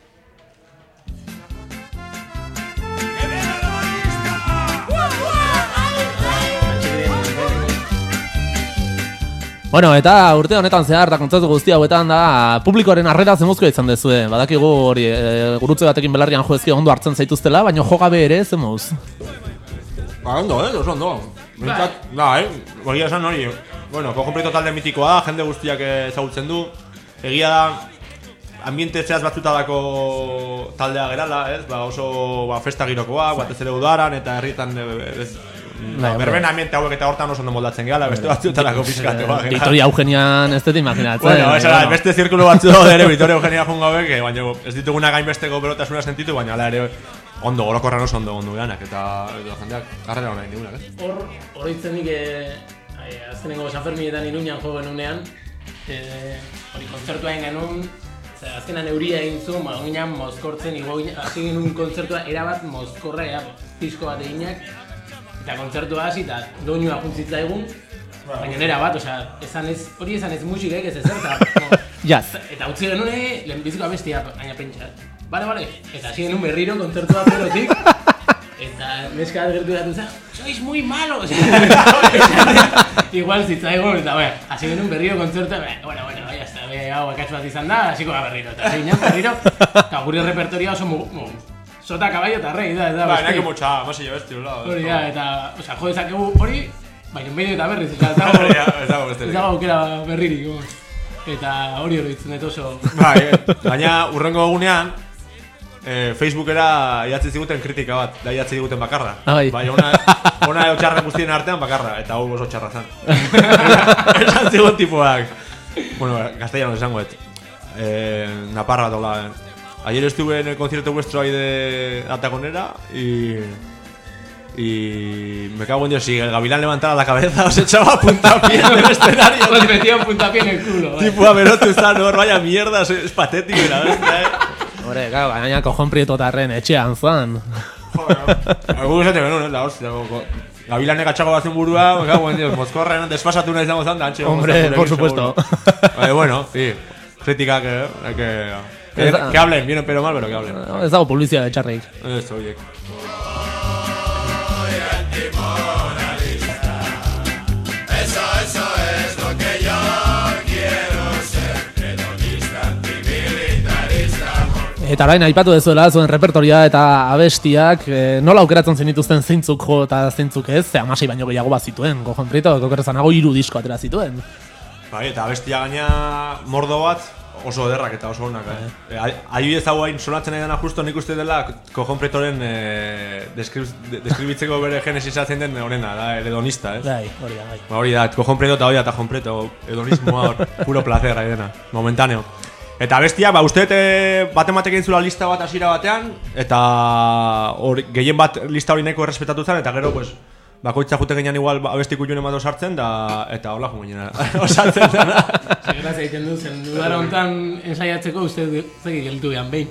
Bueno, eta urte honetan zehar eta kontzertu guzti hauetan da publikoaren harrera zemuzkoa izan dezue. Badakigu hori e, gurutze batekin belarrian joezki ondo hartzen zaituztela, baina jogabe ere zemuz. Ba, ondo, eh, oso ondo. Mintzat, da, eh, egia esan hori. Bueno, Cojon Prieto talde mitikoa da, jende guztiak ezagutzen du. Egia da, ambiente zehaz batzutadako taldea gerala, ez? Ba, oso ba, festa girokoa, batez ere udaran eta herrietan ez, ba, berbena ambiente hauek eta hortan oso ondo moldatzen gehala, beste batzuetarako pizkatu. Ba, Victoria Eugenian ez dut imaginatzen. Bueno, esa bueno. Beste zirkulu batzu ere Victoria Eugenia jungo hauek, baina ez dituguna gainbesteko berotasuna sentitu, baina ala ere ondo, orokorran oso ondo ondo ganak, eta jendeak garrera hona indigunak, ez? Hor, horitzen nik, azkenengo San Ferminetan Iruñan jo genunean, hori kontzertua egin genuen, azkenan euria egin zuen, ba, ginean mozkortzen, hasi genuen kontzertua erabat mozkorra, ea, disko bat eginak, eta kontzertua hasi, eta doinua juntzitza egun, baina nera bat, osea, esan ez, hori esan ez musikaik ez ezer, eta Jaz. Eta utzi genuen, lehenbiziko abestia, baina pentsa, bale, bale, eta hasi genuen berriro kontzertua zerotik, eta neska bat gertu datu zen, sois muy malos! Igual zitzaigun, eta bai, hasi genuen berriro kontzertua, bueno, bueno, bai, hasta be, hau akatsu bat izan da, hasiko da berriro, eta hasi ginen berriro, eta guri repertoria oso mu, mu, sota caballo eta rei da, eta beste. Ba, nake mutxa, masi jo besti, hola. Hori da, eta, osea, jo dezakegu hori, baina behin eta berriz, osea, ez dago, ez dago besterik. Ez dago aukera berririk, eta hori hori ditzen dut oso. Bai, baina urrengo egunean, Eh, Facebookera idatzi ziguten kritika bat, da idatzi diguten bakarra. Bai. Bai, ona, ona eotxarra guztien artean bakarra, eta hau oso txarra zan. Esan zigun tipuak. Bueno, castellano esango et. Eh, Naparra dola. Ayer estuve en el concierto vuestro ahí de Ataconera y... Y me cago en Dios, si el gavilán levantara la cabeza os echaba puntapié en el escenario. Os metía un puntapié en el culo. Tipo, a ver, tú estás, no, vaya mierda, es patético y la bestia, eh. Hombre, gau, gaina kojon prietotarren etxean zoan. Egu esate benun, da, hostia, gabilanek atxago bazen burua, gau, buen dios, mozkorren desfasatu nahi zango zan, da, antxe. Hombre, por supuesto. Vale, bueno, sí, crítica que... que, que, que hablen, bien pero mal, pero que hablen. Ez dago publizia de txarrik. Eso, oye. Eta orain aipatu dezuela zuen repertoria eta abestiak, e, nola aukeratzen zenituzten zeintzuk jo eta zeintzuk ez, ze amasei baino gehiago bat zituen, Kojon Prieto, okerrezanago hiru disko atera zituen. Bai, eta abestia gaina mordo bat oso ederrak eta oso onak. Eh? Eh, adibidez hau hain sonatzen nahi dena justo nik uste dela Kojon Prietoren eh, deskribitzeko bere genesisa zein den horrena, da, el hedonista, ez? Bai, hori da, bai. Ba, hori da, Kojon Prieto eta hori da, Kojon Prieto, hedonismoa hor, puro placer gai dena, momentaneo. Eta bestia, ba, uste e, batematek egin zula lista bat hasiera batean, eta or, gehien bat lista hori nahiko errespetatu zen, eta gero, pues, bakoitza jute genian igual abesti kutxunen bat osartzen, da, eta hola jo genian osartzen dena. Segraz egiten du, zen dudara honetan ensaiatzeko uste zekit gelditu gehan behin.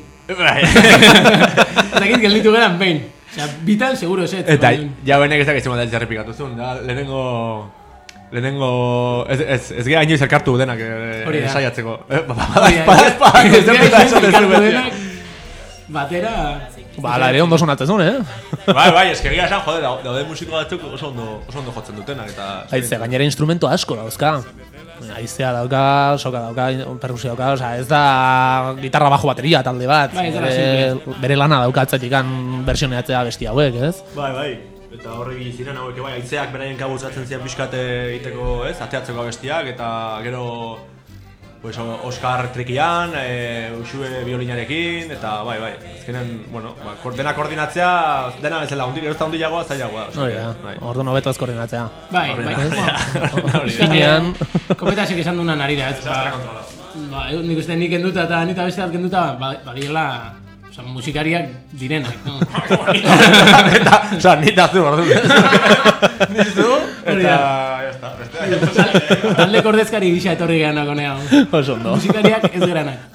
Zekit gelditu gehan behin. Osea, bitan seguro eset. Eta ja benek ezak izan bat eltzarripikatu zuen, da, lehenengo... Lehenengo... Ez, ez, ez geha inoiz elkartu denak ensaiatzeko. Ez geha inoiz elkartu denak batera... Ba, ala ere ondo sonatzen zuen, eh? Bai, bai, ez que egia esan, jode, daude musiko batzuk oso ondo, oso ondo jotzen dutenak eta... Aize, gainera instrumento asko dauzka. Aizea dauka, soka dauka, perkusio dauka, oza, ez da gitarra bajo bateria talde bat. Bai, ez da bere, bere lana dauka atzetikan versioneatzea besti hauek, ez? Bai, bai. Eta horregi ziren hauek bai, aizeak beraien kabutzatzen ziren pixkate egiteko, ez, ateatzeko abestiak, eta gero pues, Oskar trikian, e, Uxue biolinarekin, eta bai, bai, azkenen, bueno, ba, dena koordinatzea, dena bezala, hundi, gero ez da hundiagoa, zailagoa. Hori da, ordu nobeto ez koordinatzea. Bai, bai. Finean... Kopetasek esan duna narira, ez? Ba, nik uste nik enduta eta anita beste bat kenduta, bagiela... Osa, musikariak direnak, no? Osa, nita zu, ordu. Nizu, eta... Talde kordezkari gisa etorri gehan akonea. Oso ondo. Musikariak ez geranak.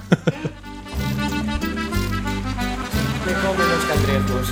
Me comen los cangrejos.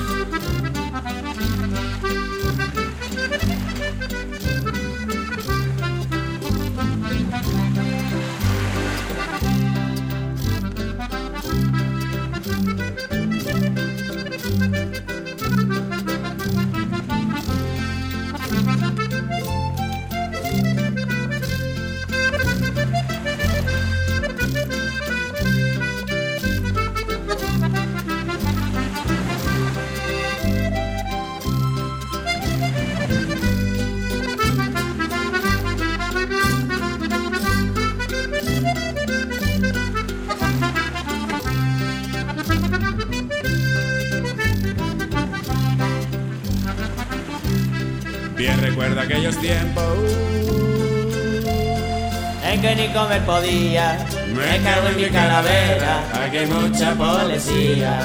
Bien recuerdo aquellos tiempos en que ni comer podía, me cago en mi calavera, aquí hay mucha policía.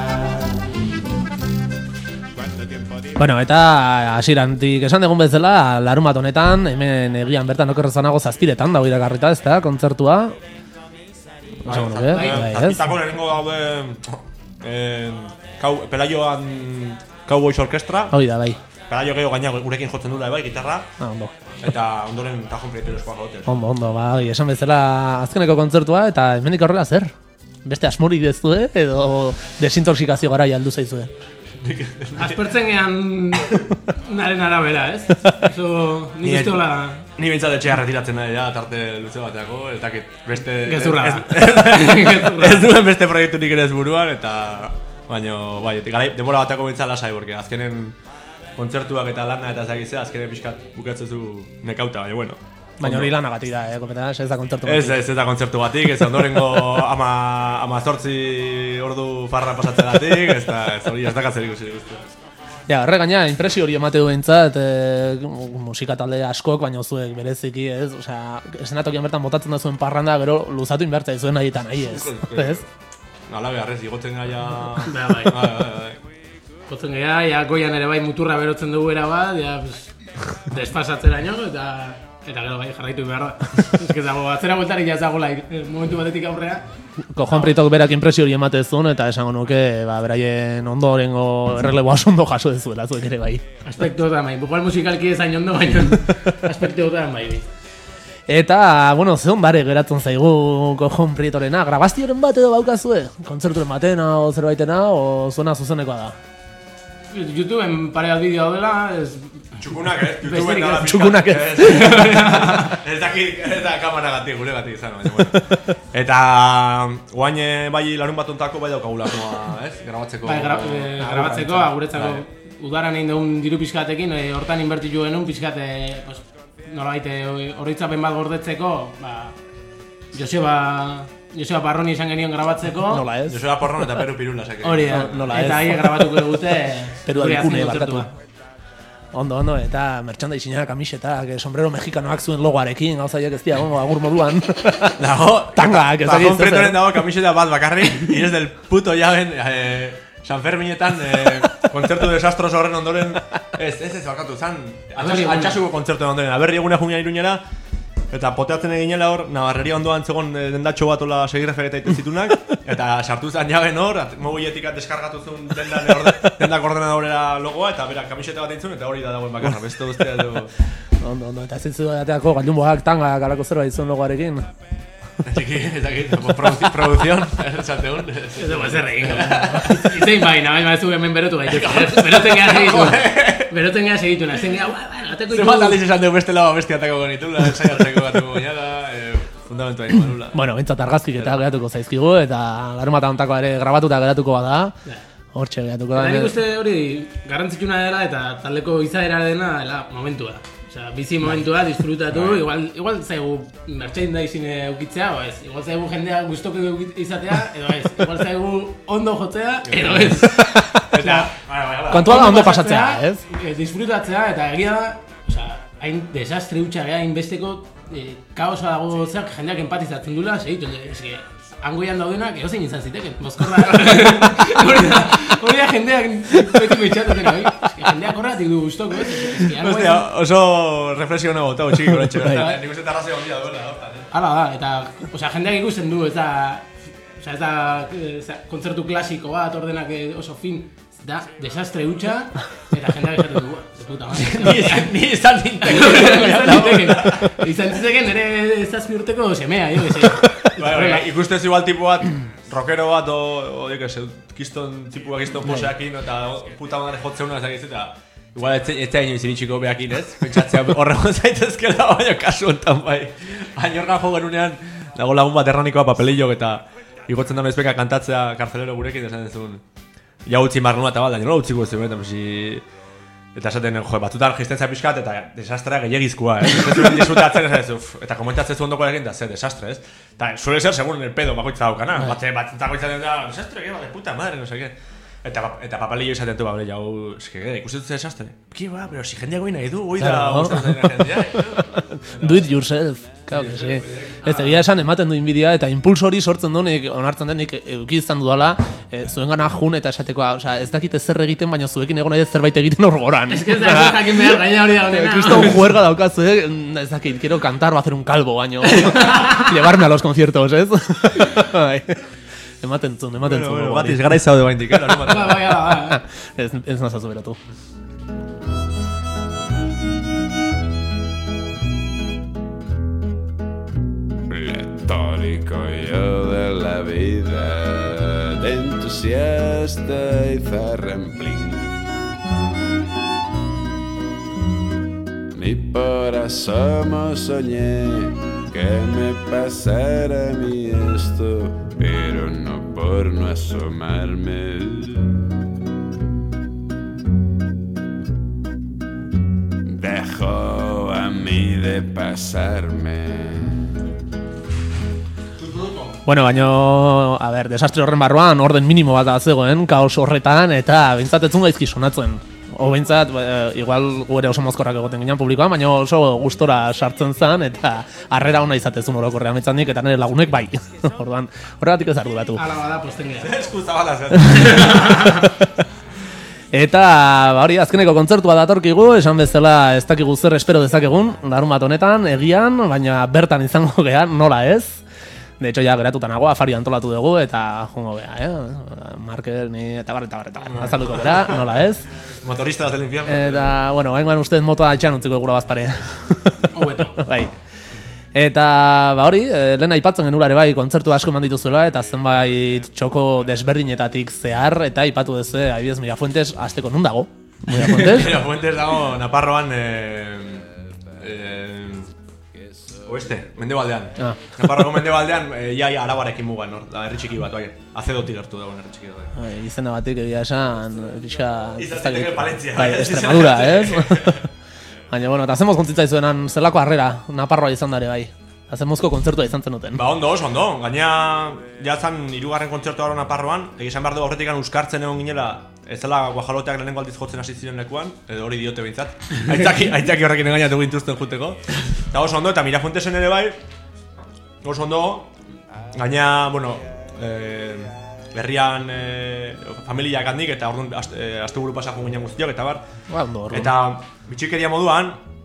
Bueno, eta hasirantik esan dugun bezala, larun bat honetan, hemen egian bertan okerrezanago zazpiretan dago iragarrita, ez da, kontzertua. Oso, bueno, be, bai, ez? Zazpitako lehenengo daude Pelaioan Cowboys Orkestra. Hoi da, bai. Pelaio gehiago gaina gurekin jotzen dula, bai, gitarra. Ah, ondo. Eta ondoren Kojon Prieto eskoa gauten. Ondo, ondo, bai, esan bezala azkeneko kontzertua, eta hemendik aurrera zer? Beste asmori dezue, edo desintoxikazio gara aldu zaizue? Aspertzen gehan naren arabera, ez? Eso, nik uste hola... Ni bintzat etxea retiratzen nahi da, tarte luze bateako, eta beste... Gezurra da. Ez duen beste proiekturik ere ez buruan, eta... Baina, bai, demora bateko bintzat lasai, porque azkenen kontzertuak eta lana eta zagizea, azkenen pixkat bukatzezu nekauta, baina, bueno. Baina hori lanagatik da, eh, kompetan, ez da kontzertu batik. batik. Ez, ez da kontzertu batik, ez ondorengo ama, ama zortzi ordu farra pasatzeratik, ez da, ez hori, ez da katzerik usirik uste. Ja, horre gaina, impresio hori emate duentzat, e, musika talde askok, baina zuek bereziki, ez? Osea, esenatokian bertan botatzen da zuen parranda, gero luzatu inbertza izuen nahi eta nahi, ez? Ez? Hala beharrez, igotzen gaia... Bai, bai. Bai, bai, bai. Gotzen gaia, ja, goian ere bai muturra berotzen dugu era bat, ja, pues, despasatzera ino, eta... Eta gero bai, jarraitu behar da. Ez que dago, atzera bueltarik jazagola momentu batetik aurrea. Juan Prietok berak impresio hori emate zuen, eta esango nuke, ba, beraien ondorengo erreleboa ondo jaso dezuela, zuek ere bai. Aspektu eta bai, igual musikalki ezain ondo, baina aspektu eta bai. Eta, bueno, zeon bare geratzen zaigu Juan Prietorena, grabazioren bat edo baukazue? Kontzerturen batena, o zerbaitena, o zona zuzenekoa da? YouTubeen pare bat bideo dela, ez... Txukunak ez, YouTubeen dala Txukunak ez. Ez dakit, ez da kamara gati, gure gati izan, baina, bueno. Eta, guain bai larun bat ontako bai daukagula, ez? Grabatzeko... Bai, gra, e, grabatzeko, aguretzako udaran egin dugun diru pixkatekin, e, hortan inbertitu genuen pixkate, pues, nolabait, horritzapen bat gordetzeko, ba, Joseba... Joseba Parroni izan genion grabatzeko. Nola ez? Joseba Parroni eta Peru Pirula sake. Hori da, eta ahi grabatuko egute... Peru Adikune barkatu. Ondo, ondo, eta merchandising-a, kamisetak, sombrero mexikanoak zuen logoarekin, gauzaiek ez dira, agur moduan. Dago, tangak, ez da Juan Prietorren dago kamiseta bat bakarri, ines del puto jaben, eh, San Ferminetan, eh, kontzertu desastroso horren ondoren, ez, ez ez bakatu, zan, altxasuko kontzertu ondoren, aberri eguna jungea Iruñera, eta poteatzen eginela hor, Navarreria ondoan zegoen dendatxo bat ola segirrefereta iten zitunak, eta sartu zen jaben hor, mobiletik deskargatu zuen dendak ordenadorera logoa, eta berak kamiseta bat eintzun, eta hori da dagoen bakarra, beste guztia du... Ondo, ondo, eta ez ateako galdunboak, tangak, alako zerbait zuen logoarekin. Txiki, ez dakit, produzion, esateun. Ez dugu ez erregin. Izein baina, baina ez du hemen berotu gaituz. Beroten geha segitu. Beroten geha segitu, nazen geha, ateko ikutu. Zemat aliz esan dugu beste laba bestia atako gonitula, ensaiatzeko gatuko goñada, fundamentua egin manula. Bueno, bintzat argazkik eta geratuko zaizkigu, eta larumata ontakoa ere grabatuta geratuko bada. Hortxe geratuko da. Eta nik uste hori garrantzitsuna dela eta taldeko izaera dena dela momentua. Osea, bizi momentua, disfrutatu, igual, igual zaigu merchandising eukitzea, o ez? Igual zaigu jendea gustoko izatea, edo ez? Igual zaigu ondo jotzea, edo ez? Eta, kontua da ondo pasatzea, ez? Disfrutatzea, eta egia da, osea, hain desastre hutsa geha, hain besteko eh, kaosa dago zeak jendeak empatizatzen dula, segitu, eski, hangoian daudenak, egozein izan ziteken, mozkorra. Hori da, hori da jendeak beti mitxatzen, oi? Jendeak horretik du guztoko, ez? Hostia, oso reflexio nago, eta txiki goretxe, nik uste tarrazio ondia duela, hortan. Hala da, eta, osea, jendeak ikusten du, ez da, osea, ez da, kontzertu klasiko bat, ordenak oso fin, da, desastre hutsa, eta jendeak esaten du, de puta madre. Ni izan ninteken. Izan ziteken ere zazpi urteko semea, jo, que ikustez igual tipo bat, rockero bat, o, dik ez, kiston, tipua kiston poseakin, eta puta madre jotzeuna ez dakiz, eta igual ez da inoiz iritxiko behakin ez, pentsatzea horrego zaitezkela, baina kasu enten bai. Ainorgan jo genunean, dago lagun bat erranikoa papelillok, eta igotzen da mezpeka kantatzea karzelero gurekin, esan dezun. Ja utzi marnua eta bat, da nola utziko ez duen, eta esaten, jo, batzutan jiztentzia pixkat, eta desastrea gehiagizkoa, eh? Ez zuen disfrutatzen, ez uf, eta komentatzen zuen doko egin, da ze, desastre, ez? Eta suele ser, segun el pedo bakoitza daukana, bat batzentako izaten da, desastre, que, de puta madre, no sé qué. Eta, eta papelillo izaten du, babele, jau, eske, ikusten dut desastre? Ki, ba, pero si jendea goi nahi du, goi da, gustatzen dena jendea. Do it yourself, claro que sí. Ez egia esan ematen du inbidia, eta impulso hori sortzen du, nik onartzen denik eukiztan dudala, e, zuen gana jun eta esateko, osea, ez dakit zer egiten, baina zuekin egon nahi zerbait egiten hor goran. Ez que ez da, jakin behar gaina hori da honena. Kriston juerga daukazu, eh? Ez dakit, quiero cantar, va a hacer un calvo, baino. Llevarme a los conciertos, ez? Ematen zuen, ematen zuen. Bueno, bat izgara izaude baindik, eh? Ba, bai, bai, Ez, ez nazazu beratu. Pletórico yo de la vida, de entusiasta y ferremplín. Ni por asomo soñé que me pasara a mí esto, pero no por no asomarme. Dejó a mí de pasarme. Bueno, baino, a ver, desastre horren barruan, orden minimo bat zegoen, kaos horretan, eta bintzatetzun gaizki sonatzen. O bintzat, e, igual gure oso mozkorrak egoten ginen publikoan, baina oso gustora sartzen zen, eta harrera ona izatezun orokorrean mitzanik, eta nire lagunek bai. Orduan, horregatik ez arduratu. Hala bada, posten gara. Eskuza bala zen. Eta, ba hori, azkeneko kontzertua datorkigu, esan bezala ez dakigu zer espero dezakegun, larunbat honetan, egian, baina bertan izango gea, nola ez? De hecho, ja, geratuta nago, afari antolatu dugu, eta jongo gea, eh? Marker, ni, eta bar, eta bar, eta bar, azaluko gera, nola ez? Motoristas del infierno. Eta, bueno, haingoan ustez motoa atxan utziko gura bazpare. Bai. Eta, ba hori, lehen aipatzen genula ere bai, kontzertu asko eman dituzuela, eta zenbait txoko desberdinetatik zehar, eta aipatu duzu, adibidez, Mirafuentes, azteko nun dago? Mirafuentes? Mirafuentes dago Naparroan, eh, eh, oeste, mendebaldean. Ah. Naparroko mendebaldean, eh, jai Arabarekin mugan, hor, da herri txiki bat, bai, azedotik gertu dagoen herri txiki bat. Bai, izena batik egia esan, pixka... Izaziteke Palentzia. Bai, Extremadura, ez? Baina, bueno, eta zemoz kontzitza izuenan zelako harrera, Naparroa izan dare bai. Azemozko kontzertua izan zenuten. Ba, ondo, oso ondo. Gaina, jatzan, hirugarren kontzertua hori Naparroan, egizan behar du aurretik uskartzen egon ginela, ez zela guajaloteak lehenengo aldiz jotzen hasi ziren lekuan, edo hori diote behintzat. Aitzaki, aitzaki horrekin engainatu gintuzten juteko. Eta oso ondo, eta Mirafuentesen ere bai, oso ondo, gaina, bueno, eh, berrian eh, familiak handik, eta orduan aste buru pasako ginen guztiok, eta bar. Ba, ondo, orduan. Eta bitxikeria moduan,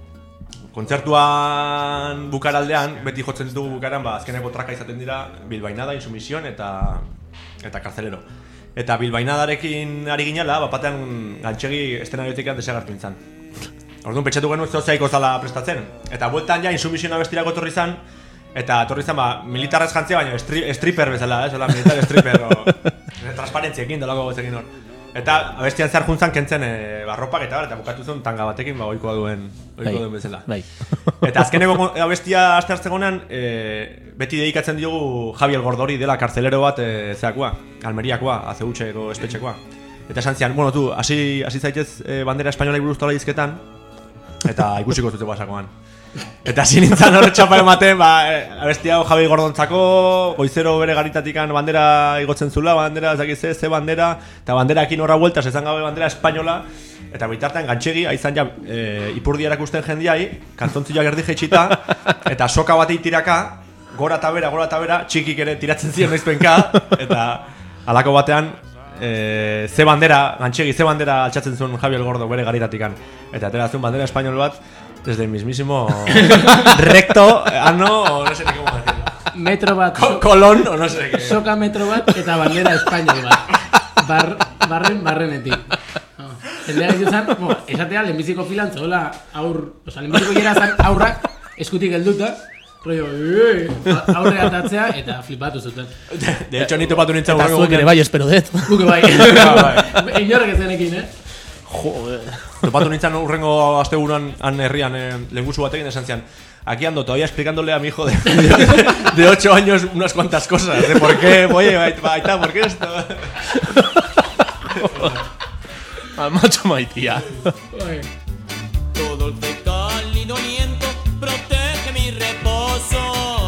kontzertuan bukaraldean, beti jotzen dugu bukaran, ba, azkeneko traka izaten dira Bilbainada, Insumision eta eta Karcelero. Eta Bilbainadarekin ari ginela, bat batean gantxegi estenariotik desagertu nintzen. Orduan pentsatu genuen zozaiko zala prestatzen. Eta bueltan ja Insumision abestirako etorri zan, eta etorri zan, ba, militarrez jantzia, baina stri, stripper bezala, ez? Ola, militar stripper, o transparentziekin, dolako gozekin hor. Eta abestian zehar juntzan kentzen e, barropak eta bar, eta bukatu zuen tanga batekin, ba, oikoa duen, oikoa duen bezala. Bai. Eta azkeneko abestia aste hartzegonean, e, beti dedikatzen diogu Javier Gordori dela kartzelero bat e, zeakoa, Almeriakoa, Azeutxeko espetxekoa. Eta esan zian, bueno, tu, hasi hasi zaitez e, bandera espainola buruz tola izketan, eta ikusiko zuteko basakoan. Eta hasi nintzen horre txapa ematen, ba, abestia hau Javi Gordontzako, goizero bere garitatikan bandera igotzen zula, bandera, ez dakiz ze bandera, eta banderakin horra bueltas, ezan gabe bandera espainola, eta bitartean gantxegi, aizan ja, e, ipurdi erakusten jendiai, kantontzioak erdi jetxita, eta soka batei tiraka, gora eta bera, gora eta bera, txikik ere tiratzen ziren noizpenka, eta halako batean, e, ze bandera, gantxegi, ze bandera altxatzen zuen Javier Gordo bere garitatikan, eta atera zuen bandera espainol bat, desde el mismísimo recto, ano, o no sé ni cómo decirlo. Metro bat. Co Colón, o no sé qué. Soka metro bat eta bandera espainol bat. Bar, barren, barrenetik. No. Zendea gizu zan, bo, esatea, lehenbiziko filan zegoela aur, oza, lehenbiziko jera zan aurrak eskutik helduta, rollo, aurre atatzea eta flipatu zuten. De, de hecho, ni topatu nintzen. Eta zuek ere bai, espero dut. Guke bai. Inorrek ezenekin, eh? Joder. Topatu nintzen urrengo asteburuan han herrian eh, lengusu batekin esan zian. Aquí ando todavía explicándole a mi hijo de, de, de ocho años unas cuantas cosas. De por qué, oye, baita, ¿por qué esto? Al macho maitia. Todo dulce, cálido aliento protege mi reposo.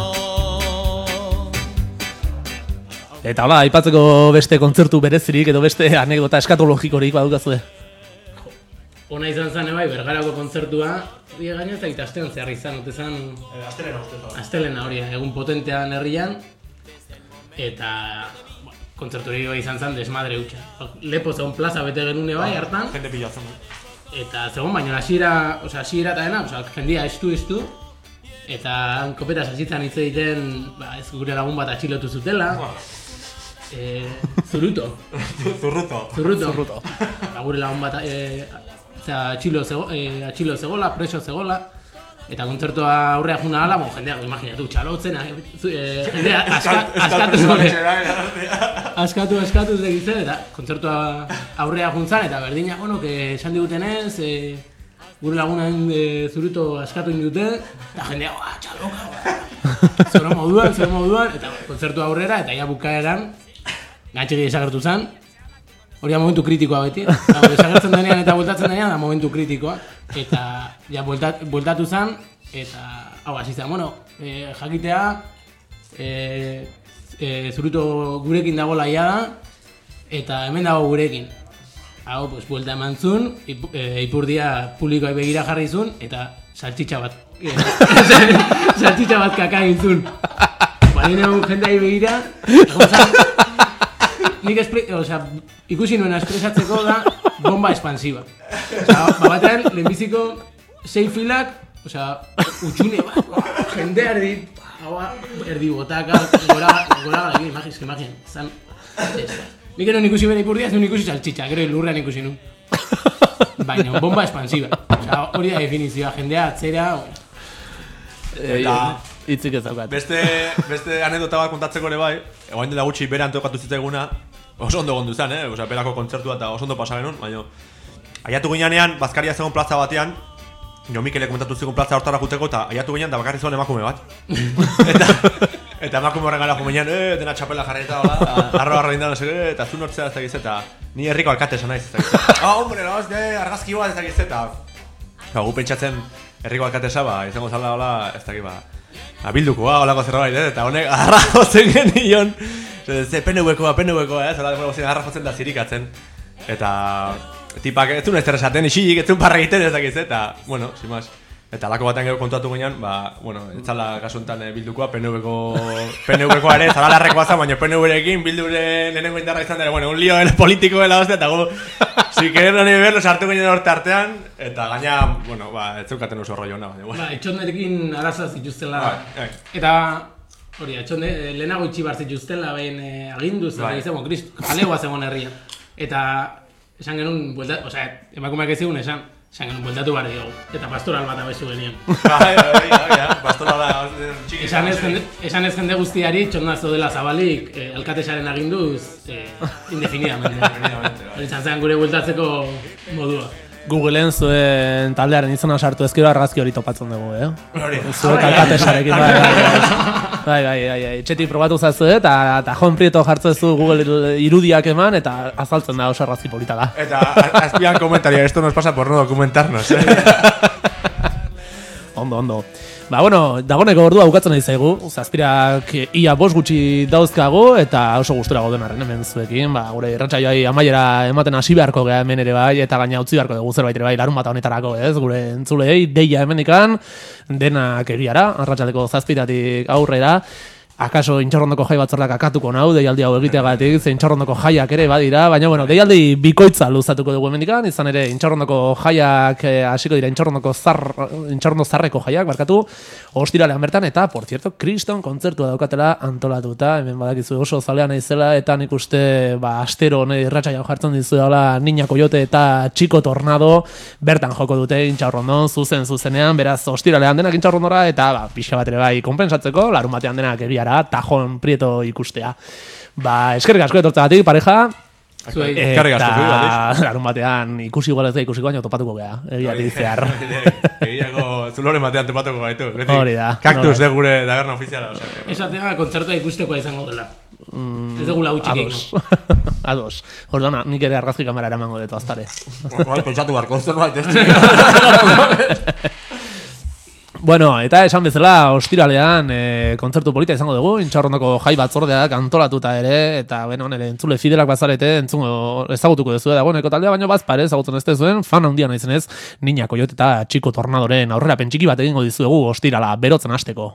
Eta hola, aipatzeko beste kontzertu berezirik edo beste anekdota eskatologikorik badukazue. Ona izan zen bai, Bergarako kontzertua, bie gaina ez dakit astean zehar izan, ote zen... Eh, astelena uste zau. Astelena hori, egun potentean herrian, eta bueno, kontzertu hori izan zen desmadre hutsa. Lepo zegoen plaza bete genune bai, hartan. Jende pilatzen. Eta zegoen baino, hasiera, osea, hasiera eta dena, osea, jendia estu estu, eta kopetaz hasitzen hitz egiten, ba, ez gure lagun bat atxilotu zutela. Eh, zuruto. Zurruto. Zurruto. Zurruto. Ba, gure lagun bat eh, atxilo zego, eh, atxilo zegola, preso zegola, eta kontzertua aurrea juna gala, bon, jendeak, imaginatu, txalotzen, eh, jendea askatu askatu, askatu zegitzen, eta kontzertua aurrea juntzan, eta berdina, bueno, que esan digutenez, eh, gure lagunan eh, zuruto askatu indute, eta jendea, ah, txaloka, zero moduan, zero moduan, eta kontzertua aurrera, eta ja bukaeran, gantxegi desagertu zen. Hori da momentu kritikoa beti, desagertzen denean eta bueltatzen denean da momentu kritikoa. Eta ja bueltat, bueltatu zen, eta hau hasi zen, bueno, e, jakitea, e, e, zuruto gurekin dago laia da, eta hemen dago gurekin. Hau, pues, buelta eman zuen, ip, e, ipurdia publikoa begira jarri zuen, eta saltxitxa bat, e, saltxitxa bat kaka egin zuen. Balin egun jendeai begira, egon zan, nik espre, o sea, ikusi nuena espresatzeko da bomba expansiva. O sea, babatean, lehenbiziko sei filak, o sea, utxune bat, jende erdi, haua, erdi botaka, gora, gora, gora, imagin, imagin, zan, nik ero ikusi bere ipurdia, ez nik ikusi saltxitxa, gero lurrean ikusi nu. Baina, bomba expansiva. O sea, hori da definizioa, jendea atzera... Eta... Itzik ez daukat. Beste, beste anedota bat kontatzeko ere bai, egoin dela gutxi bere antokatu zitzaiguna, oso ondo gondu zen, eh? Osea, berako kontzertua eta oso ondo pasa genuen, baina... Aiatu ginean, Bazkaria zegoen plaza batean, jo Mikele komentatu zigun plaza hortara juteko, eta aiatu ginean da bakarri zuen emakume bat. eta... Eta emakume horren gara jumenean, eh, dena txapela jarri eta hola, arro arra indan, eta zu nortzea ez dakiz eta ni herriko alkate esan naiz ez dakiz. Ah, hombre, no, ez argazki bat ez dakiz eta... Gu pentsatzen herriko alkatesa, ba, izango zala hola, ez dakiz, ba... Bilduko, ba, holako zerbait, eh, eta honek arra jotzen genion. Ze P N V-koa, P N V-koa, eh, zola arra jotzen da zirikatzen. Eta... Tipak ez zuen ez esaten, isilik, ez zuen parra egiten ez dakiz, eta... Bueno, sin más. Eta alako batean gero kontuatu ginean, ba, bueno, etzala kasu enten e, Bildukoa, P N V-ko... P N V-koa ere, zaralarrekoa zen, baina P N V-rekin, Bilduren lehenengo indarra izan dara, bueno, un lío politiko dela hostia, eta gu... Ziker noni berlo sartu ginean horte artean, eta gaina, bueno, ba, ez zeukaten oso rollo hona, baina, bueno. Ba, etxonderekin arazoa zituztela, ba, eta... Hori, etxonde, lehenago itxibar zituztela, behin eh, aginduz, eta izan, kristo, jalegoa zegoen herria. Eta, esan genuen, buelta, osea, emakumeak ez zigun esan, esan genuen bueltatu bari dugu, eta pastoral bat abezu genien. Bai, bai, bai, pastorala txiki. Esan ez jende, esan ez jende guztiari, txondazo dela zabalik, eh, alkatesaren aginduz, eh, indefinidamente. Hori izan zen gure bueltatzeko modua. Googleen zuen taldearen izena sartu ezkero argazki hori topatzen dugu, eh? Hori. Zuek alkatesarekin, bai, bai, bai, bai, bai, etxetik probatu zazu, eta Jon Prieto jartzezu Google irudiak eman, eta azaltzen da oso argazki polita da. Eta azpian komentaria, esto nos pasa por no documentarnos, eh? Ondo, ondo. Ba, bueno, dagoneko ordua bukatzen nahi zaigu, zazpirak ia bost gutxi dauzkago, eta oso gustura gauden arren hemen zuekin, ba, gure irratsaioai amaiera ematen hasi beharko geha hemen ere bai, eta gaina utzi beharko dugu zerbait ere bai, larun bat honetarako, ez, gure entzulei, deia hemenikan, denak egiara, arratsaldeko zazpitatik aurrera, akaso intxorrondoko jai batzordak akatuko nau, deialdi hau egiteagatik, ze intxorrondoko jaiak ere badira, baina, bueno, deialdi bikoitza luzatuko dugu hemendikan, izan ere intxorrondoko jaiak eh, hasiko dira, intxorrondoko zar, intxorrondo zarreko jaiak, barkatu, ostiralean bertan, eta, por cierto, kriston kontzertua daukatela antolatuta, hemen badakizu oso zalean naizela, eta nik uste, ba, astero hone irratsaioan jartzen dizuela Niña Coyote eta Chico Tornado, bertan joko dute intxorrondon, zuzen zuzenean, beraz, ostiralean denak intxorrondora, eta, ba, pixa bat ere bai konpensatzeko, larun batean denak egiara, eta Jon Prieto ikustea. Ba, eskerrik asko etortzagatik, pareja. Zuei. Eta larun batean ikusi igual ez da ikusiko, baina topatuko geha. Egia dizzear. Egiako zuloren batean topatuko gaitu. Hori da. Kaktus de gure daberna ofiziala. Esatea kontzertua ikustekoa izango dela. Ez dugula utxik egin. Ados. Ordona, nik ere argazki kamera eramango detu aztare. Pentsatu barko, zerbait ez. Bueno, eta esan bezala, ostiralean e, kontzertu polita izango dugu, intxarrondoko jai batzordeak antolatuta ere, eta, bueno, nire entzule fidelak bazarete, entzungo ezagutuko dezu dagoeneko taldea, baina bazpare ezagutzen ez dezuen, fan handia naizenez, Niña Coyote eta Chico Tornadoren aurrera pentsiki bat egingo dizuegu ostirala, berotzen hasteko.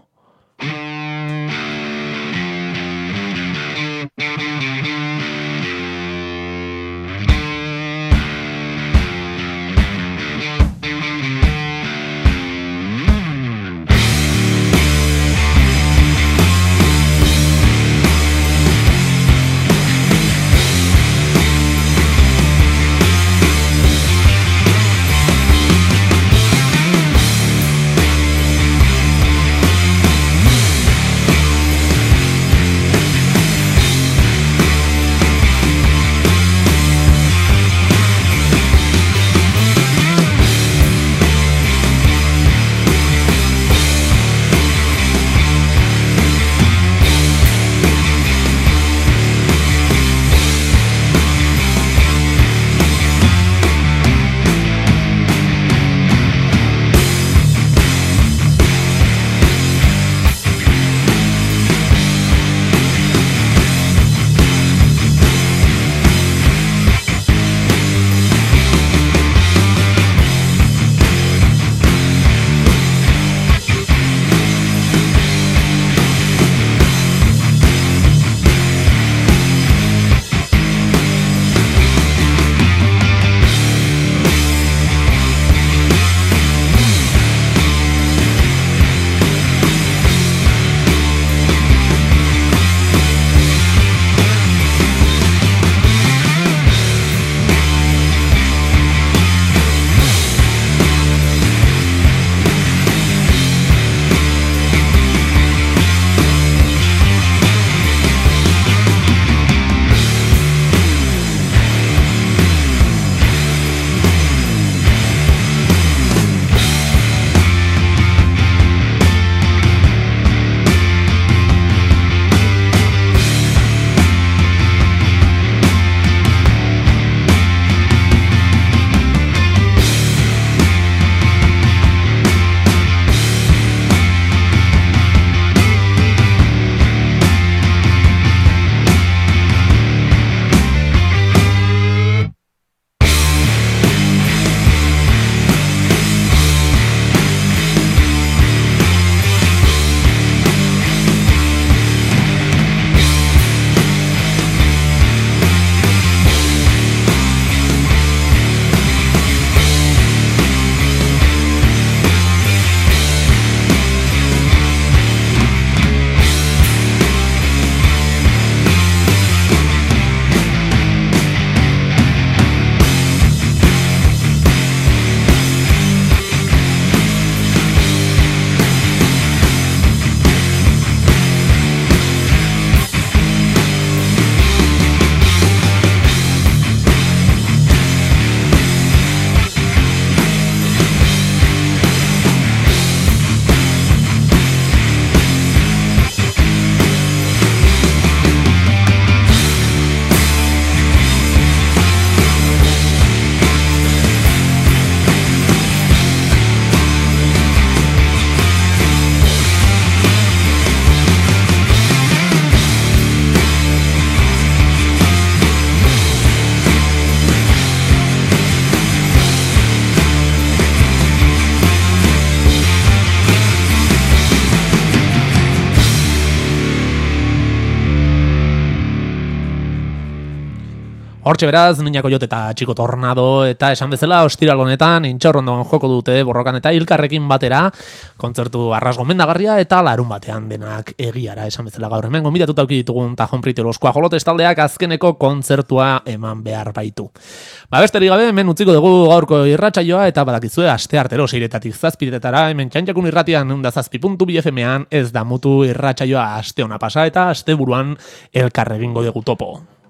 Hortxe beraz, Niña Coyote eta Chico Tornado, eta esan bezala, ostiral honetan, Intxaurrondon joko dute borrokan eta hilkarrekin batera, kontzertu arras gomendagarria eta larun batean denak egiara, esan bezala gaur hemen, gombidatuta auki ditugun Tajon Prieto los Cuajolotes taldeak azkeneko kontzertua eman behar baitu. Ba, besterik gabe, hemen utziko dugu gaurko irratsaioa eta badakizue aste artero seiretatik zazpiretetara, hemen txantxakun irratian eunda zazpi puntu bi F M-an ez da mutu irratsaioa aste ona pasa eta aste buruan elkarregingo dugu topo.